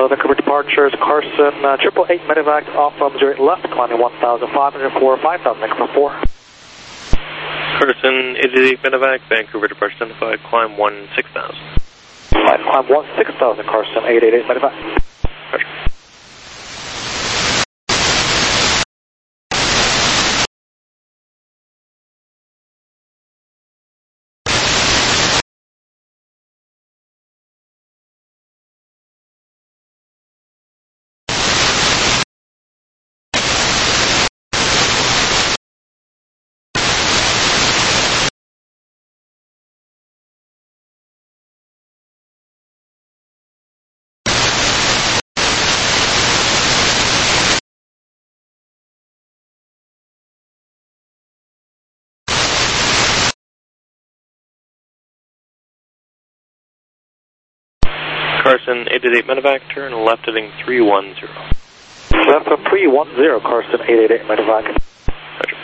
Hello, Vancouver departures, Carson, uh, triple eight medevac off from zero eight left, climbing one thousand five hundred for five thousand, Vancouver four. Carson, eight eight eight medevac, Vancouver departure identified, climb one six thousand. Right, climb one six thousand, Carson, eight eight eight medevac. Roger. Carson, eight eight eight medevac, turn left heading three one zero. Left of three one zero, Carson, eight eight eight medevac. Roger.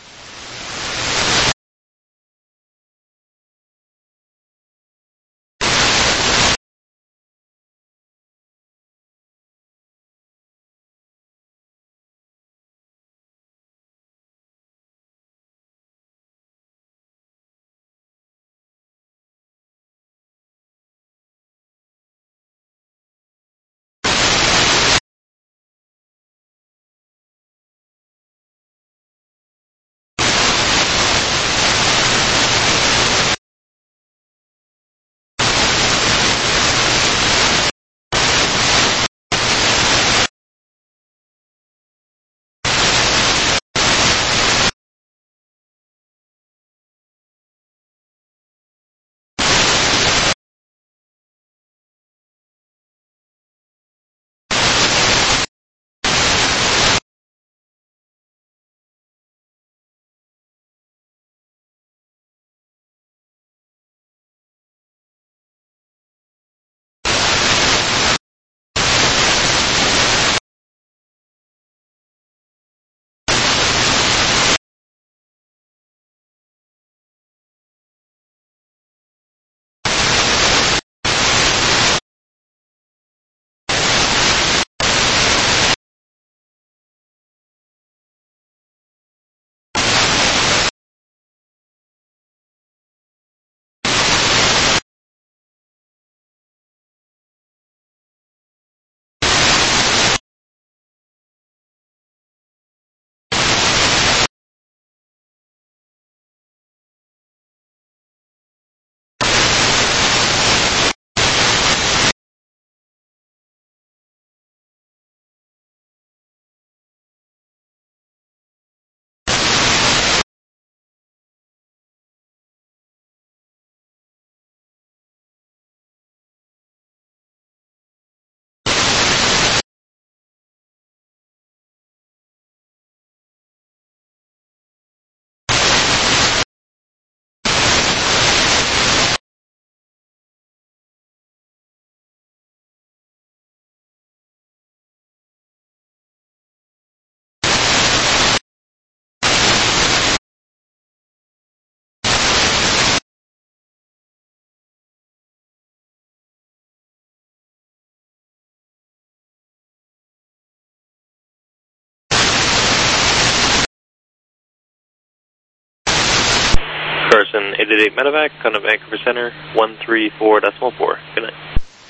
Carson, eight eight eight medevac, come to Vancouver Center, one three four decimal four. Good night.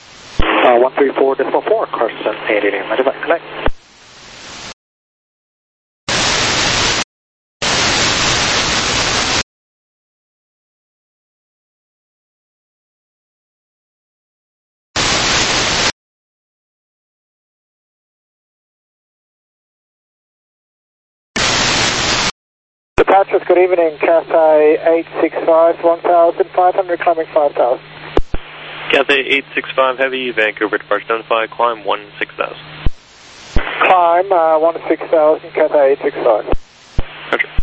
Uh, one three four decimal four, Carson, eight eight eight medevac. Good night. Departures, good evening, Cathay eight six five, one thousand five hundred, climbing five thousand. Cathay eight six five Heavy, Vancouver departure identified, climb one six thousand. Climb uh, one six thousand, Cathay eight six five. Roger.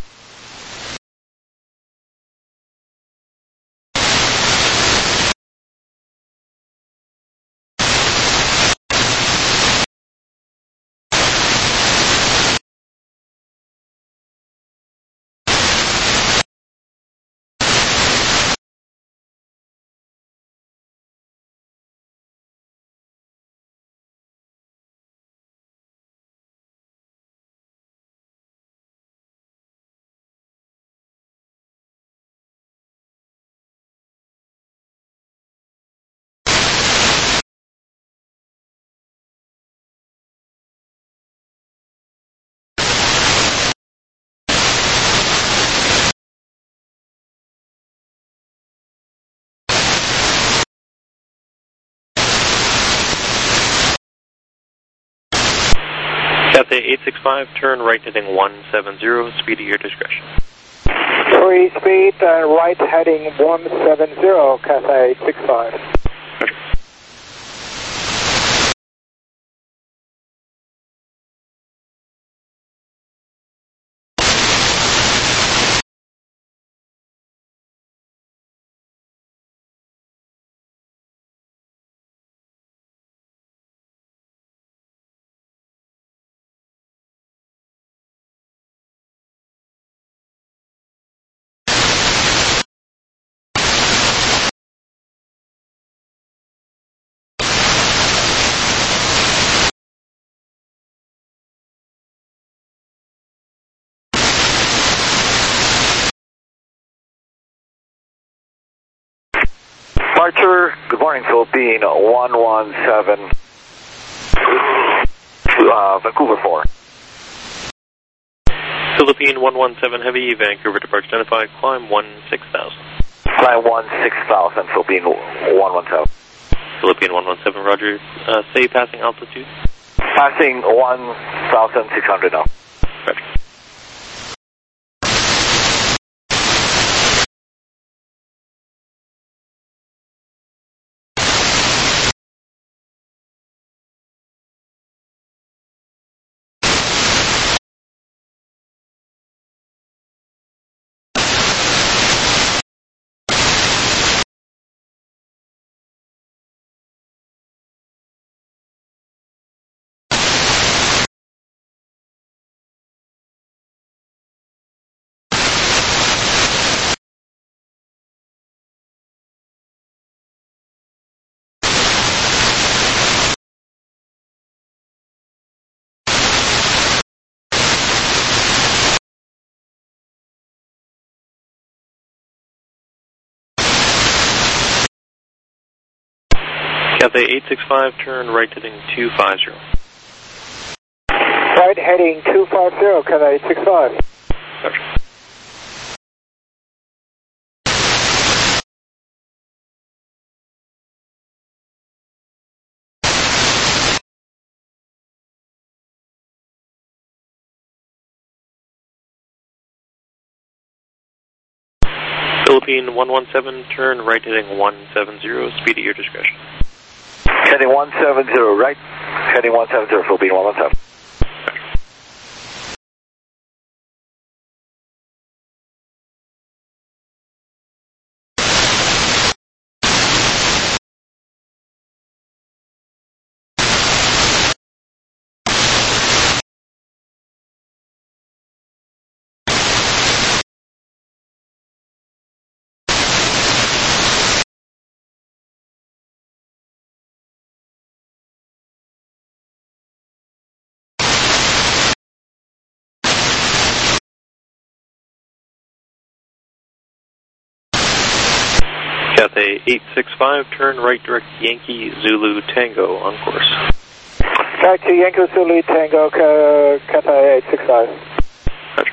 Cathay eight six five, turn right heading one seven zero, speed at your discretion. Free speed, uh, right heading one seven zero, Cathay eight six five. Departure, good morning, Philippine one one seven, uh, Vancouver four. Philippine one one seven Heavy, Vancouver departure identified, climb one six thousand. Climb one six thousand, Philippine one one seven. Philippine one one seven, roger. Uh, say passing altitude. Passing one thousand six hundred now. Roger. Cathay eight six five, turn right heading two five zero. Right heading two five zero, Cathay eight six five. Roger. Philippine one one seven, turn right heading one seven zero, speed at your discretion. Heading one seven zero, right. Heading one seven zero, Philippine one one seven. Cathay eight six five, turn right direct Yankee Zulu Tango on course. Right to Yankee Zulu Tango, Cathay eight six five. Roger.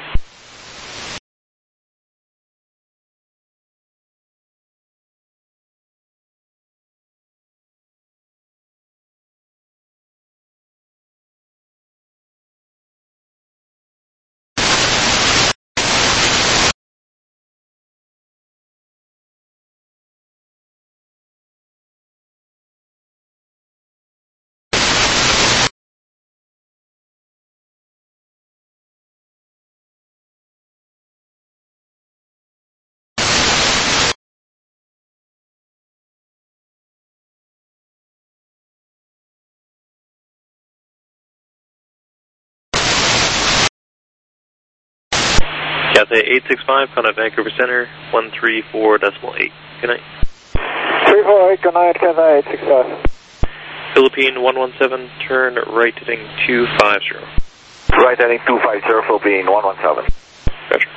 Cathay eight six five, contact Vancouver Center, one three four decimal eight. Good night. three four eight, good night, Cathay eight six five. Philippine one one seven, turn right heading two five zero. Right heading two five zero, Philippine one one seven. Roger.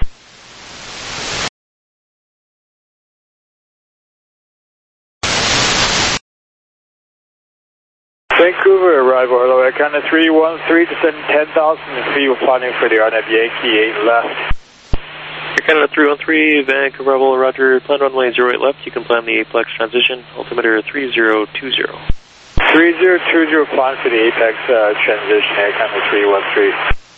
Vancouver, arrival, hello, Canada three one three, descending ten thousand and field planning for the R N A V Yankee eight left. Canada three one three, Vancouver, Rebel, roger, plan runway zero eight left, you can plan the Aplex transition, altimeter three zero two zero. three zero two zero, climb for the Apex uh, transition, Air Canada three one three.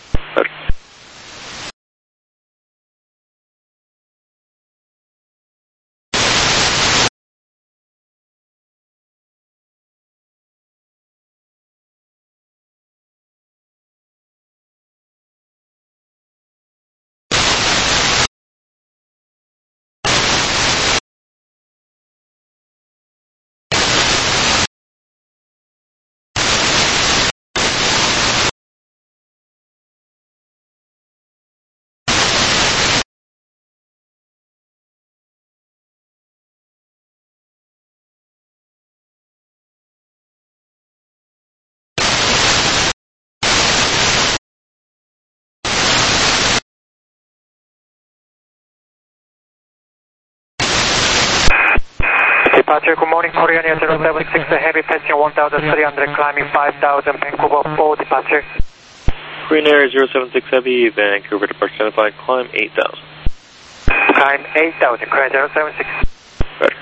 Departure, good morning, Korean Air zero seven six, heavy passenger one thousand three hundred, climbing five thousand, Vancouver four, departure. Korean Air zero seven six Heavy, Vancouver departure identified, climb eight thousand. Climb eight thousand, Korean zero seven six. Roger.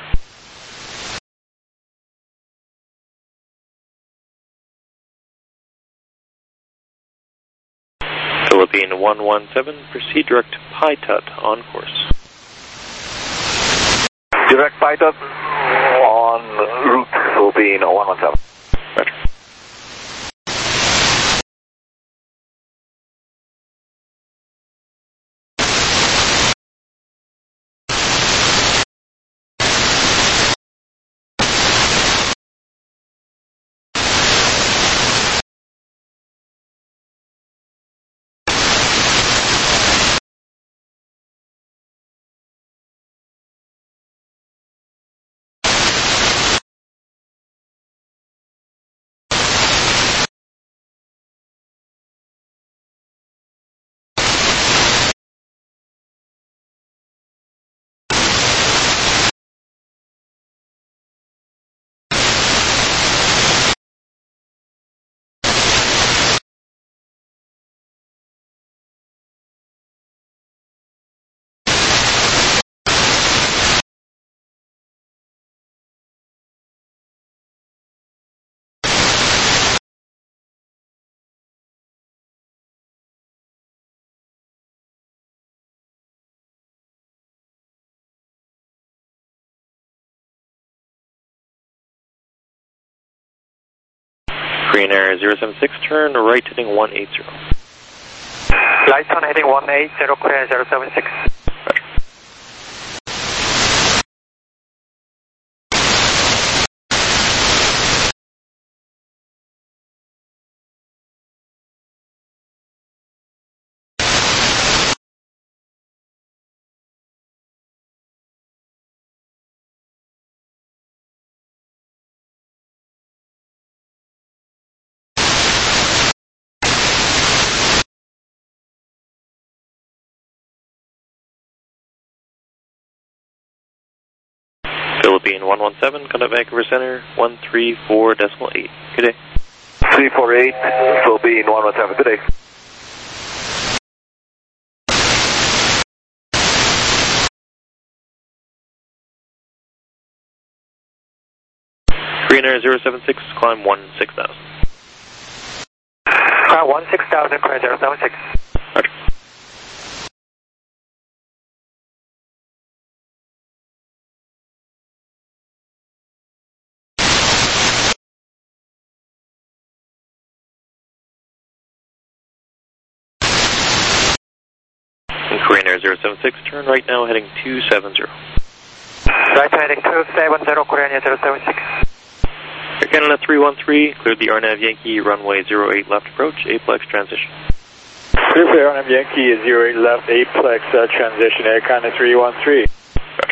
Philippine one one seven, proceed direct to Pai Tut on course. Direct Pai Tut on route, Philippine one one seven. Roger. Korean Air zero seven six, turn right heading one eight zero. Right turn heading one eight zero, Korean zero seven six. Roger. Philippine one one seven, contact Vancouver Center, one three four decimal eight. Good day. three four eight, Philippine one one seven, good day. Korean Air zero seven six, climb one six thousand. Climb one six thousand, Korean zero seven six. Roger. Korean Air zero seven six, turn right now heading two seven zero. Right heading two seven zero, Korean Air zero seven six. Air Canada three one three, cleared the R N A V Yankee, runway zero eight left approach, Aplex transition. Clear for R N A V Yankee, zero eight left, Aplex uh, transition, Air Canada three one three. Roger.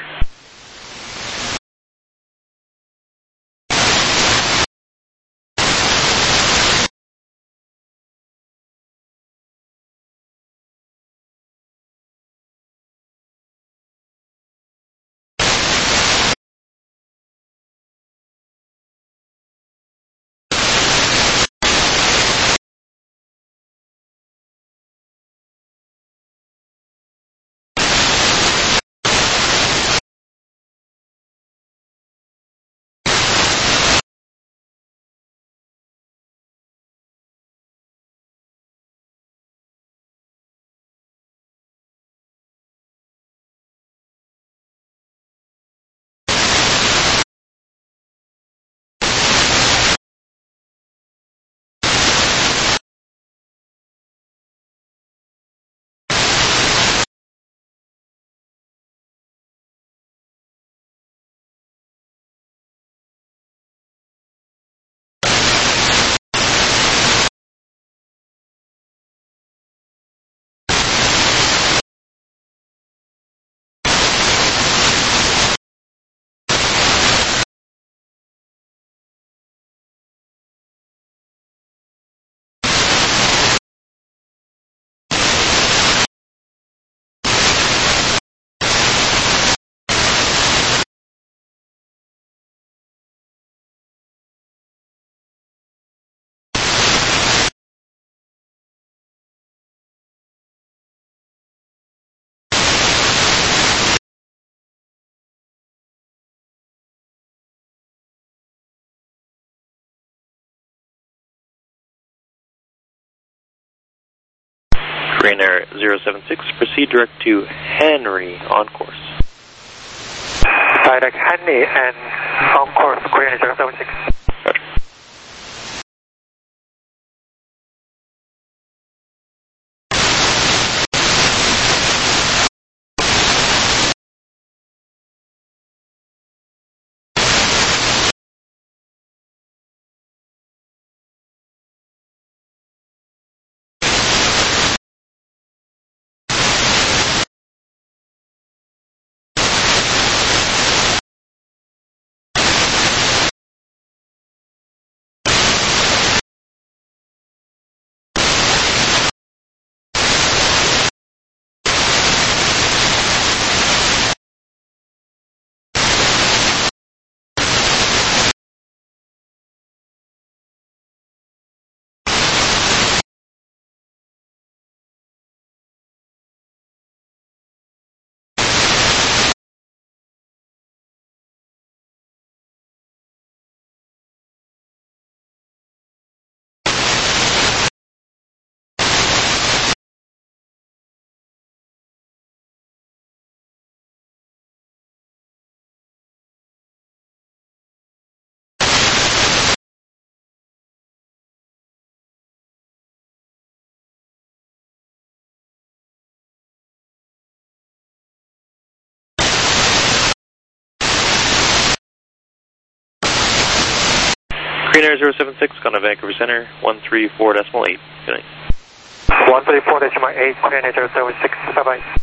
Korean Air zero seven six, proceed direct to Henry on course. Direct Henry and on course, Korean Air zero seven six. Roger. Korean Air zero seven six, gone to Vancouver Center, one three four decimal eight. Good night. one three four decimal eight, Korean Air zero seven six, bye-bye.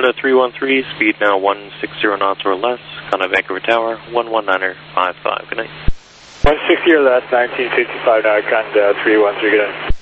Canada three one three, speed now one sixty knots or less, contact Vancouver Tower, one one niner five five. Good night. one sixty or less, nineteen fifty-five now, Canada three one three, good night.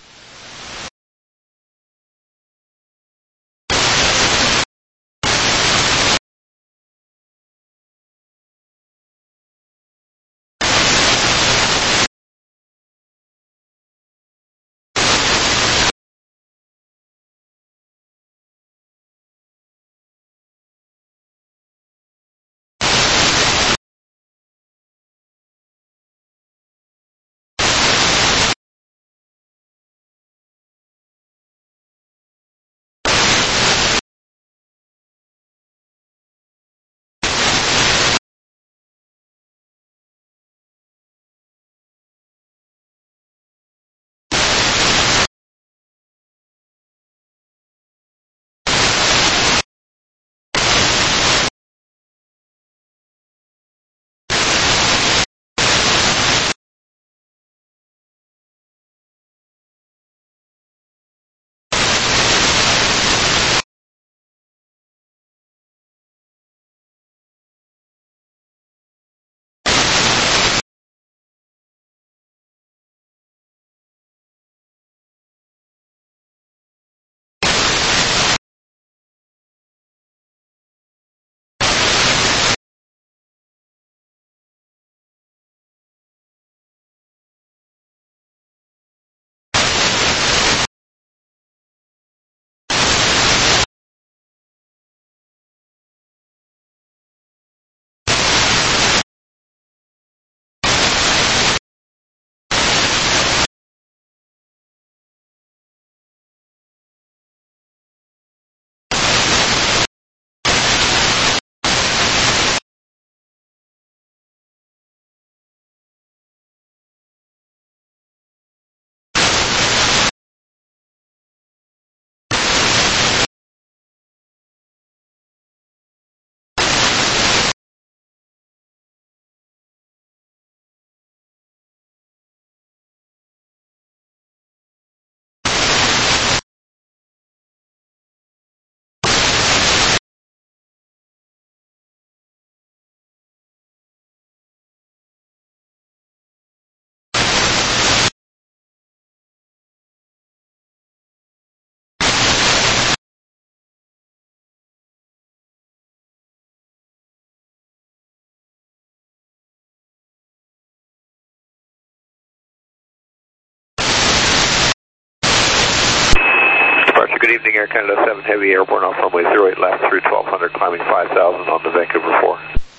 Good evening, Air Canada seven Heavy, airborne off runway zero eight left through twelve hundred, climbing five thousand on the Vancouver four.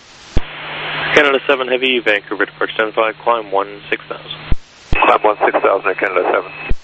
Canada seven Heavy, Vancouver departure ten five, climb one six thousand. Climb one six thousand, Air Canada seven.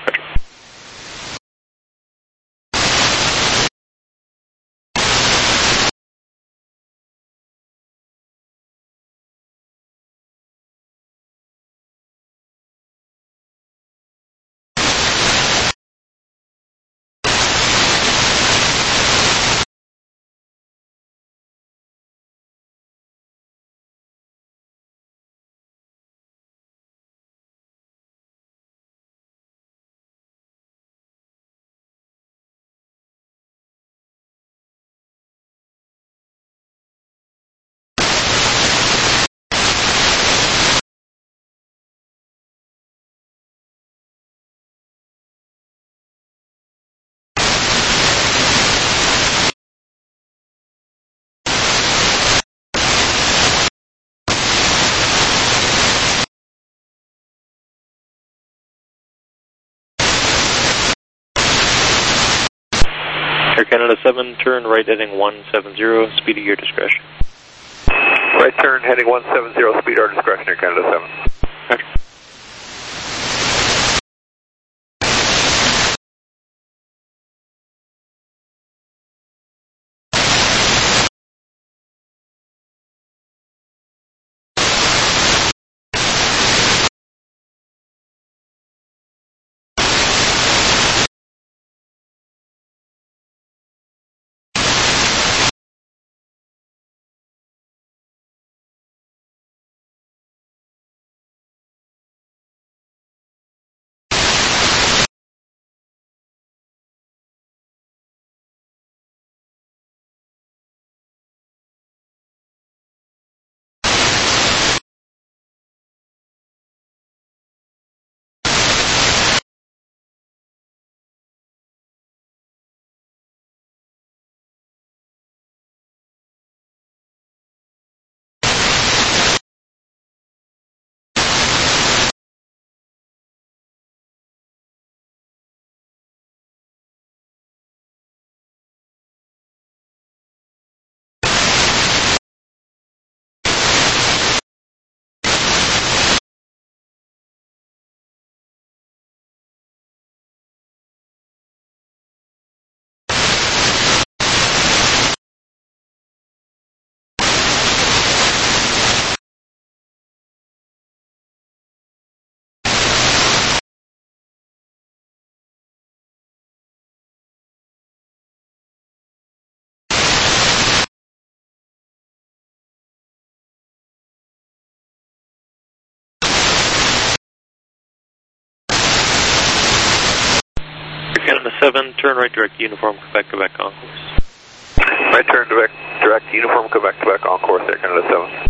Air Canada seven, turn right heading one seven zero, speed at your discretion. Right turn heading one seven zero, speed our discretion, Air Canada seven. Roger. Canada seven, turn right direct uniform, Quebec, Quebec, on course. Right turn direct, direct uniform, Quebec, Quebec, on course, Air Canada seven.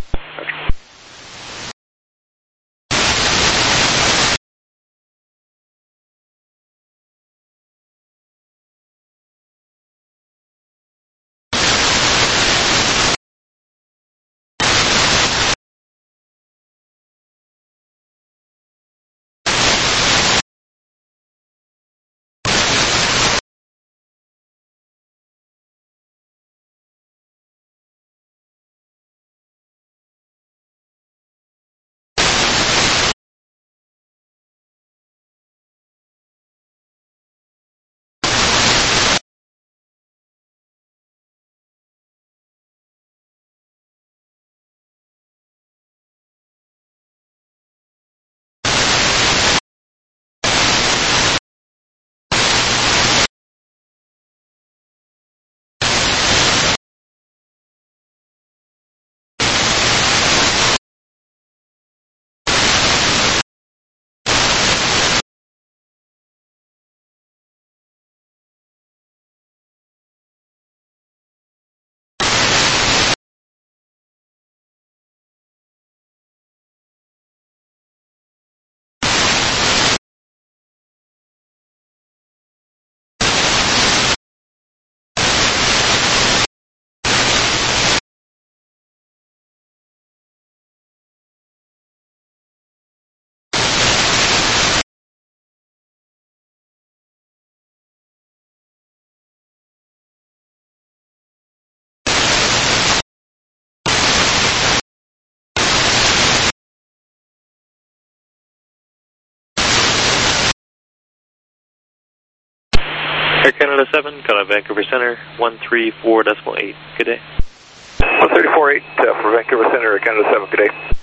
Air Canada seven, got a Vancouver Center, one three four decimal eight. Good day. one thirty-four point eight uh, for Vancouver Center, Air Canada seven, good day.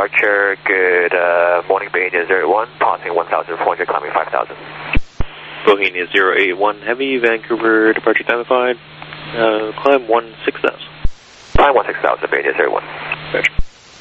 Archer, good uh, morning, Bohemia zero one, passing one thousand four hundred, climbing five thousand. Bohemia zero eight one Heavy, Vancouver, departure identified, uh, climb one six thousand. Climb one six thousand, Bohemia zero one. Roger.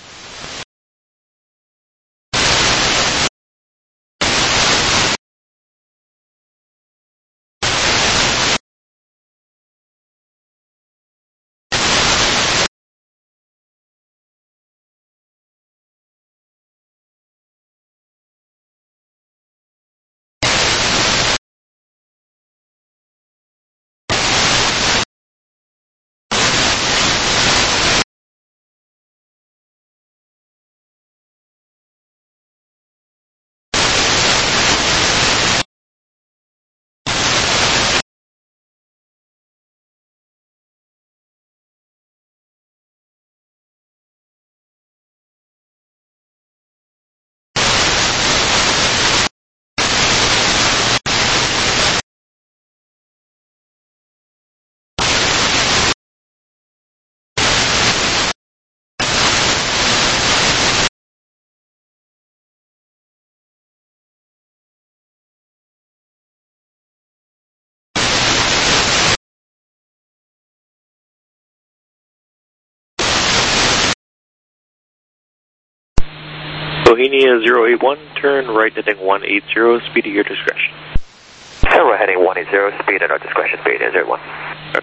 Bohemia zero eight one, turn right heading one eight zero, speed at your discretion. Turn right heading one eight zero, speed at our discretion, Bohemia zero one. Roger.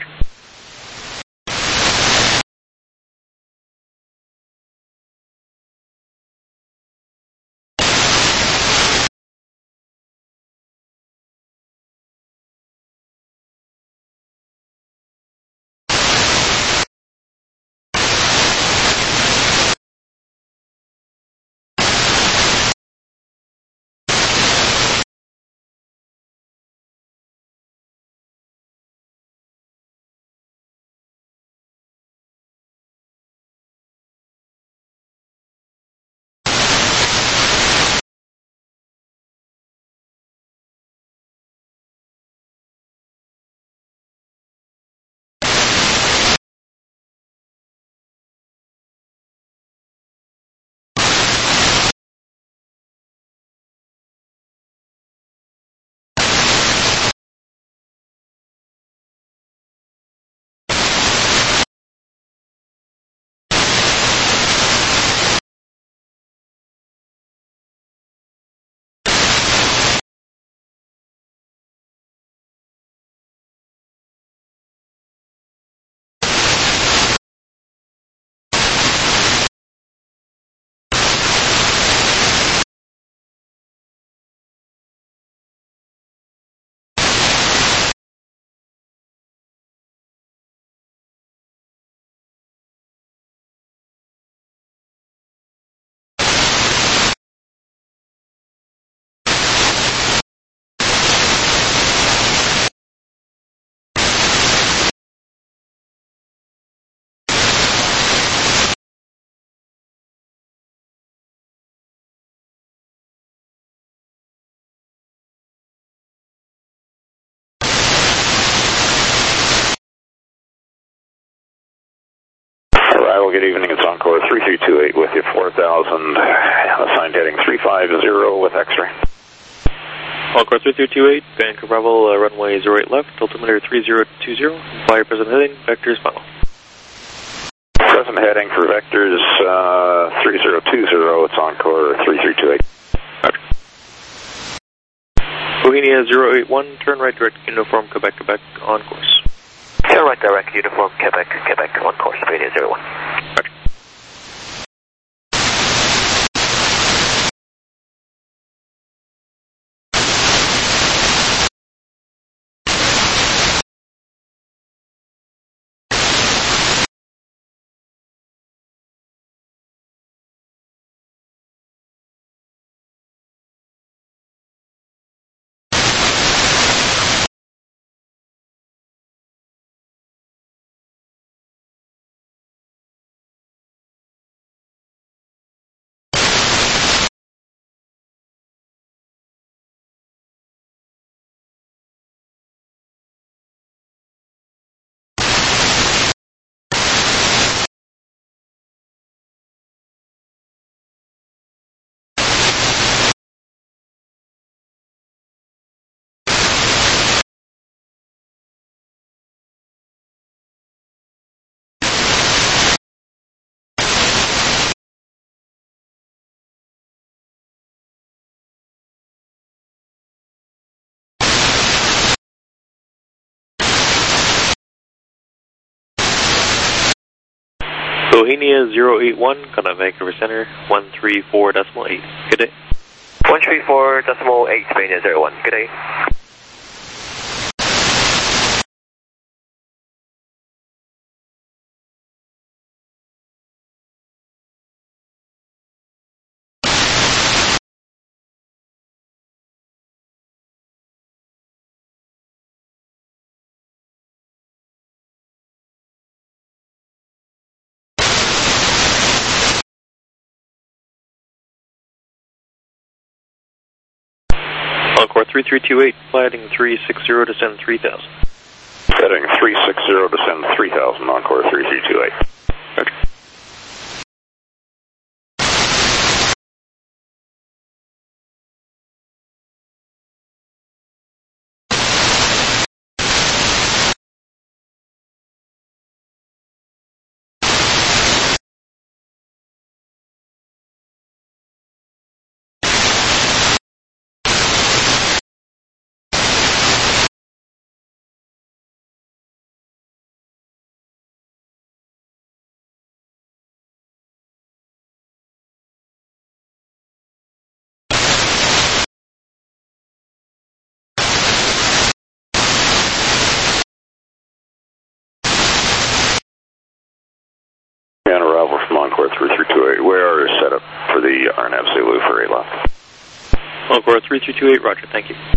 Arrival, good evening, it's Encore three three two eight with you, four thousand, assigned heading three five zero with X-ray. Encore three three two eight, Vancouver Bravo, uh, runway zero eight left, altimeter three zero two zero, flyer present heading, vectors final. Present heading for vectors uh, three zero two zero, it's Encore three three two eight. Roger. Bohemia zero eight one, turn right direct uniform, Quebec, Quebec, on course. Turn right direct uniform, Quebec, Quebec, on course, Bohemia zero one. Roger. Bohemia zero eight one, coming out Vancouver Center, one three four decimal eight. Good day. one three four decimal eight, Bohemia zero one. Good day. Encore three three two eight, flighting three six zero, descend three thousand. Heading three six zero, descend three thousand, Encore three three two eight. Okay. And arrival from Encore three three two eight. Where are you set up for the R N A V Zulu for eight left? Encore three three two eight, roger, thank you.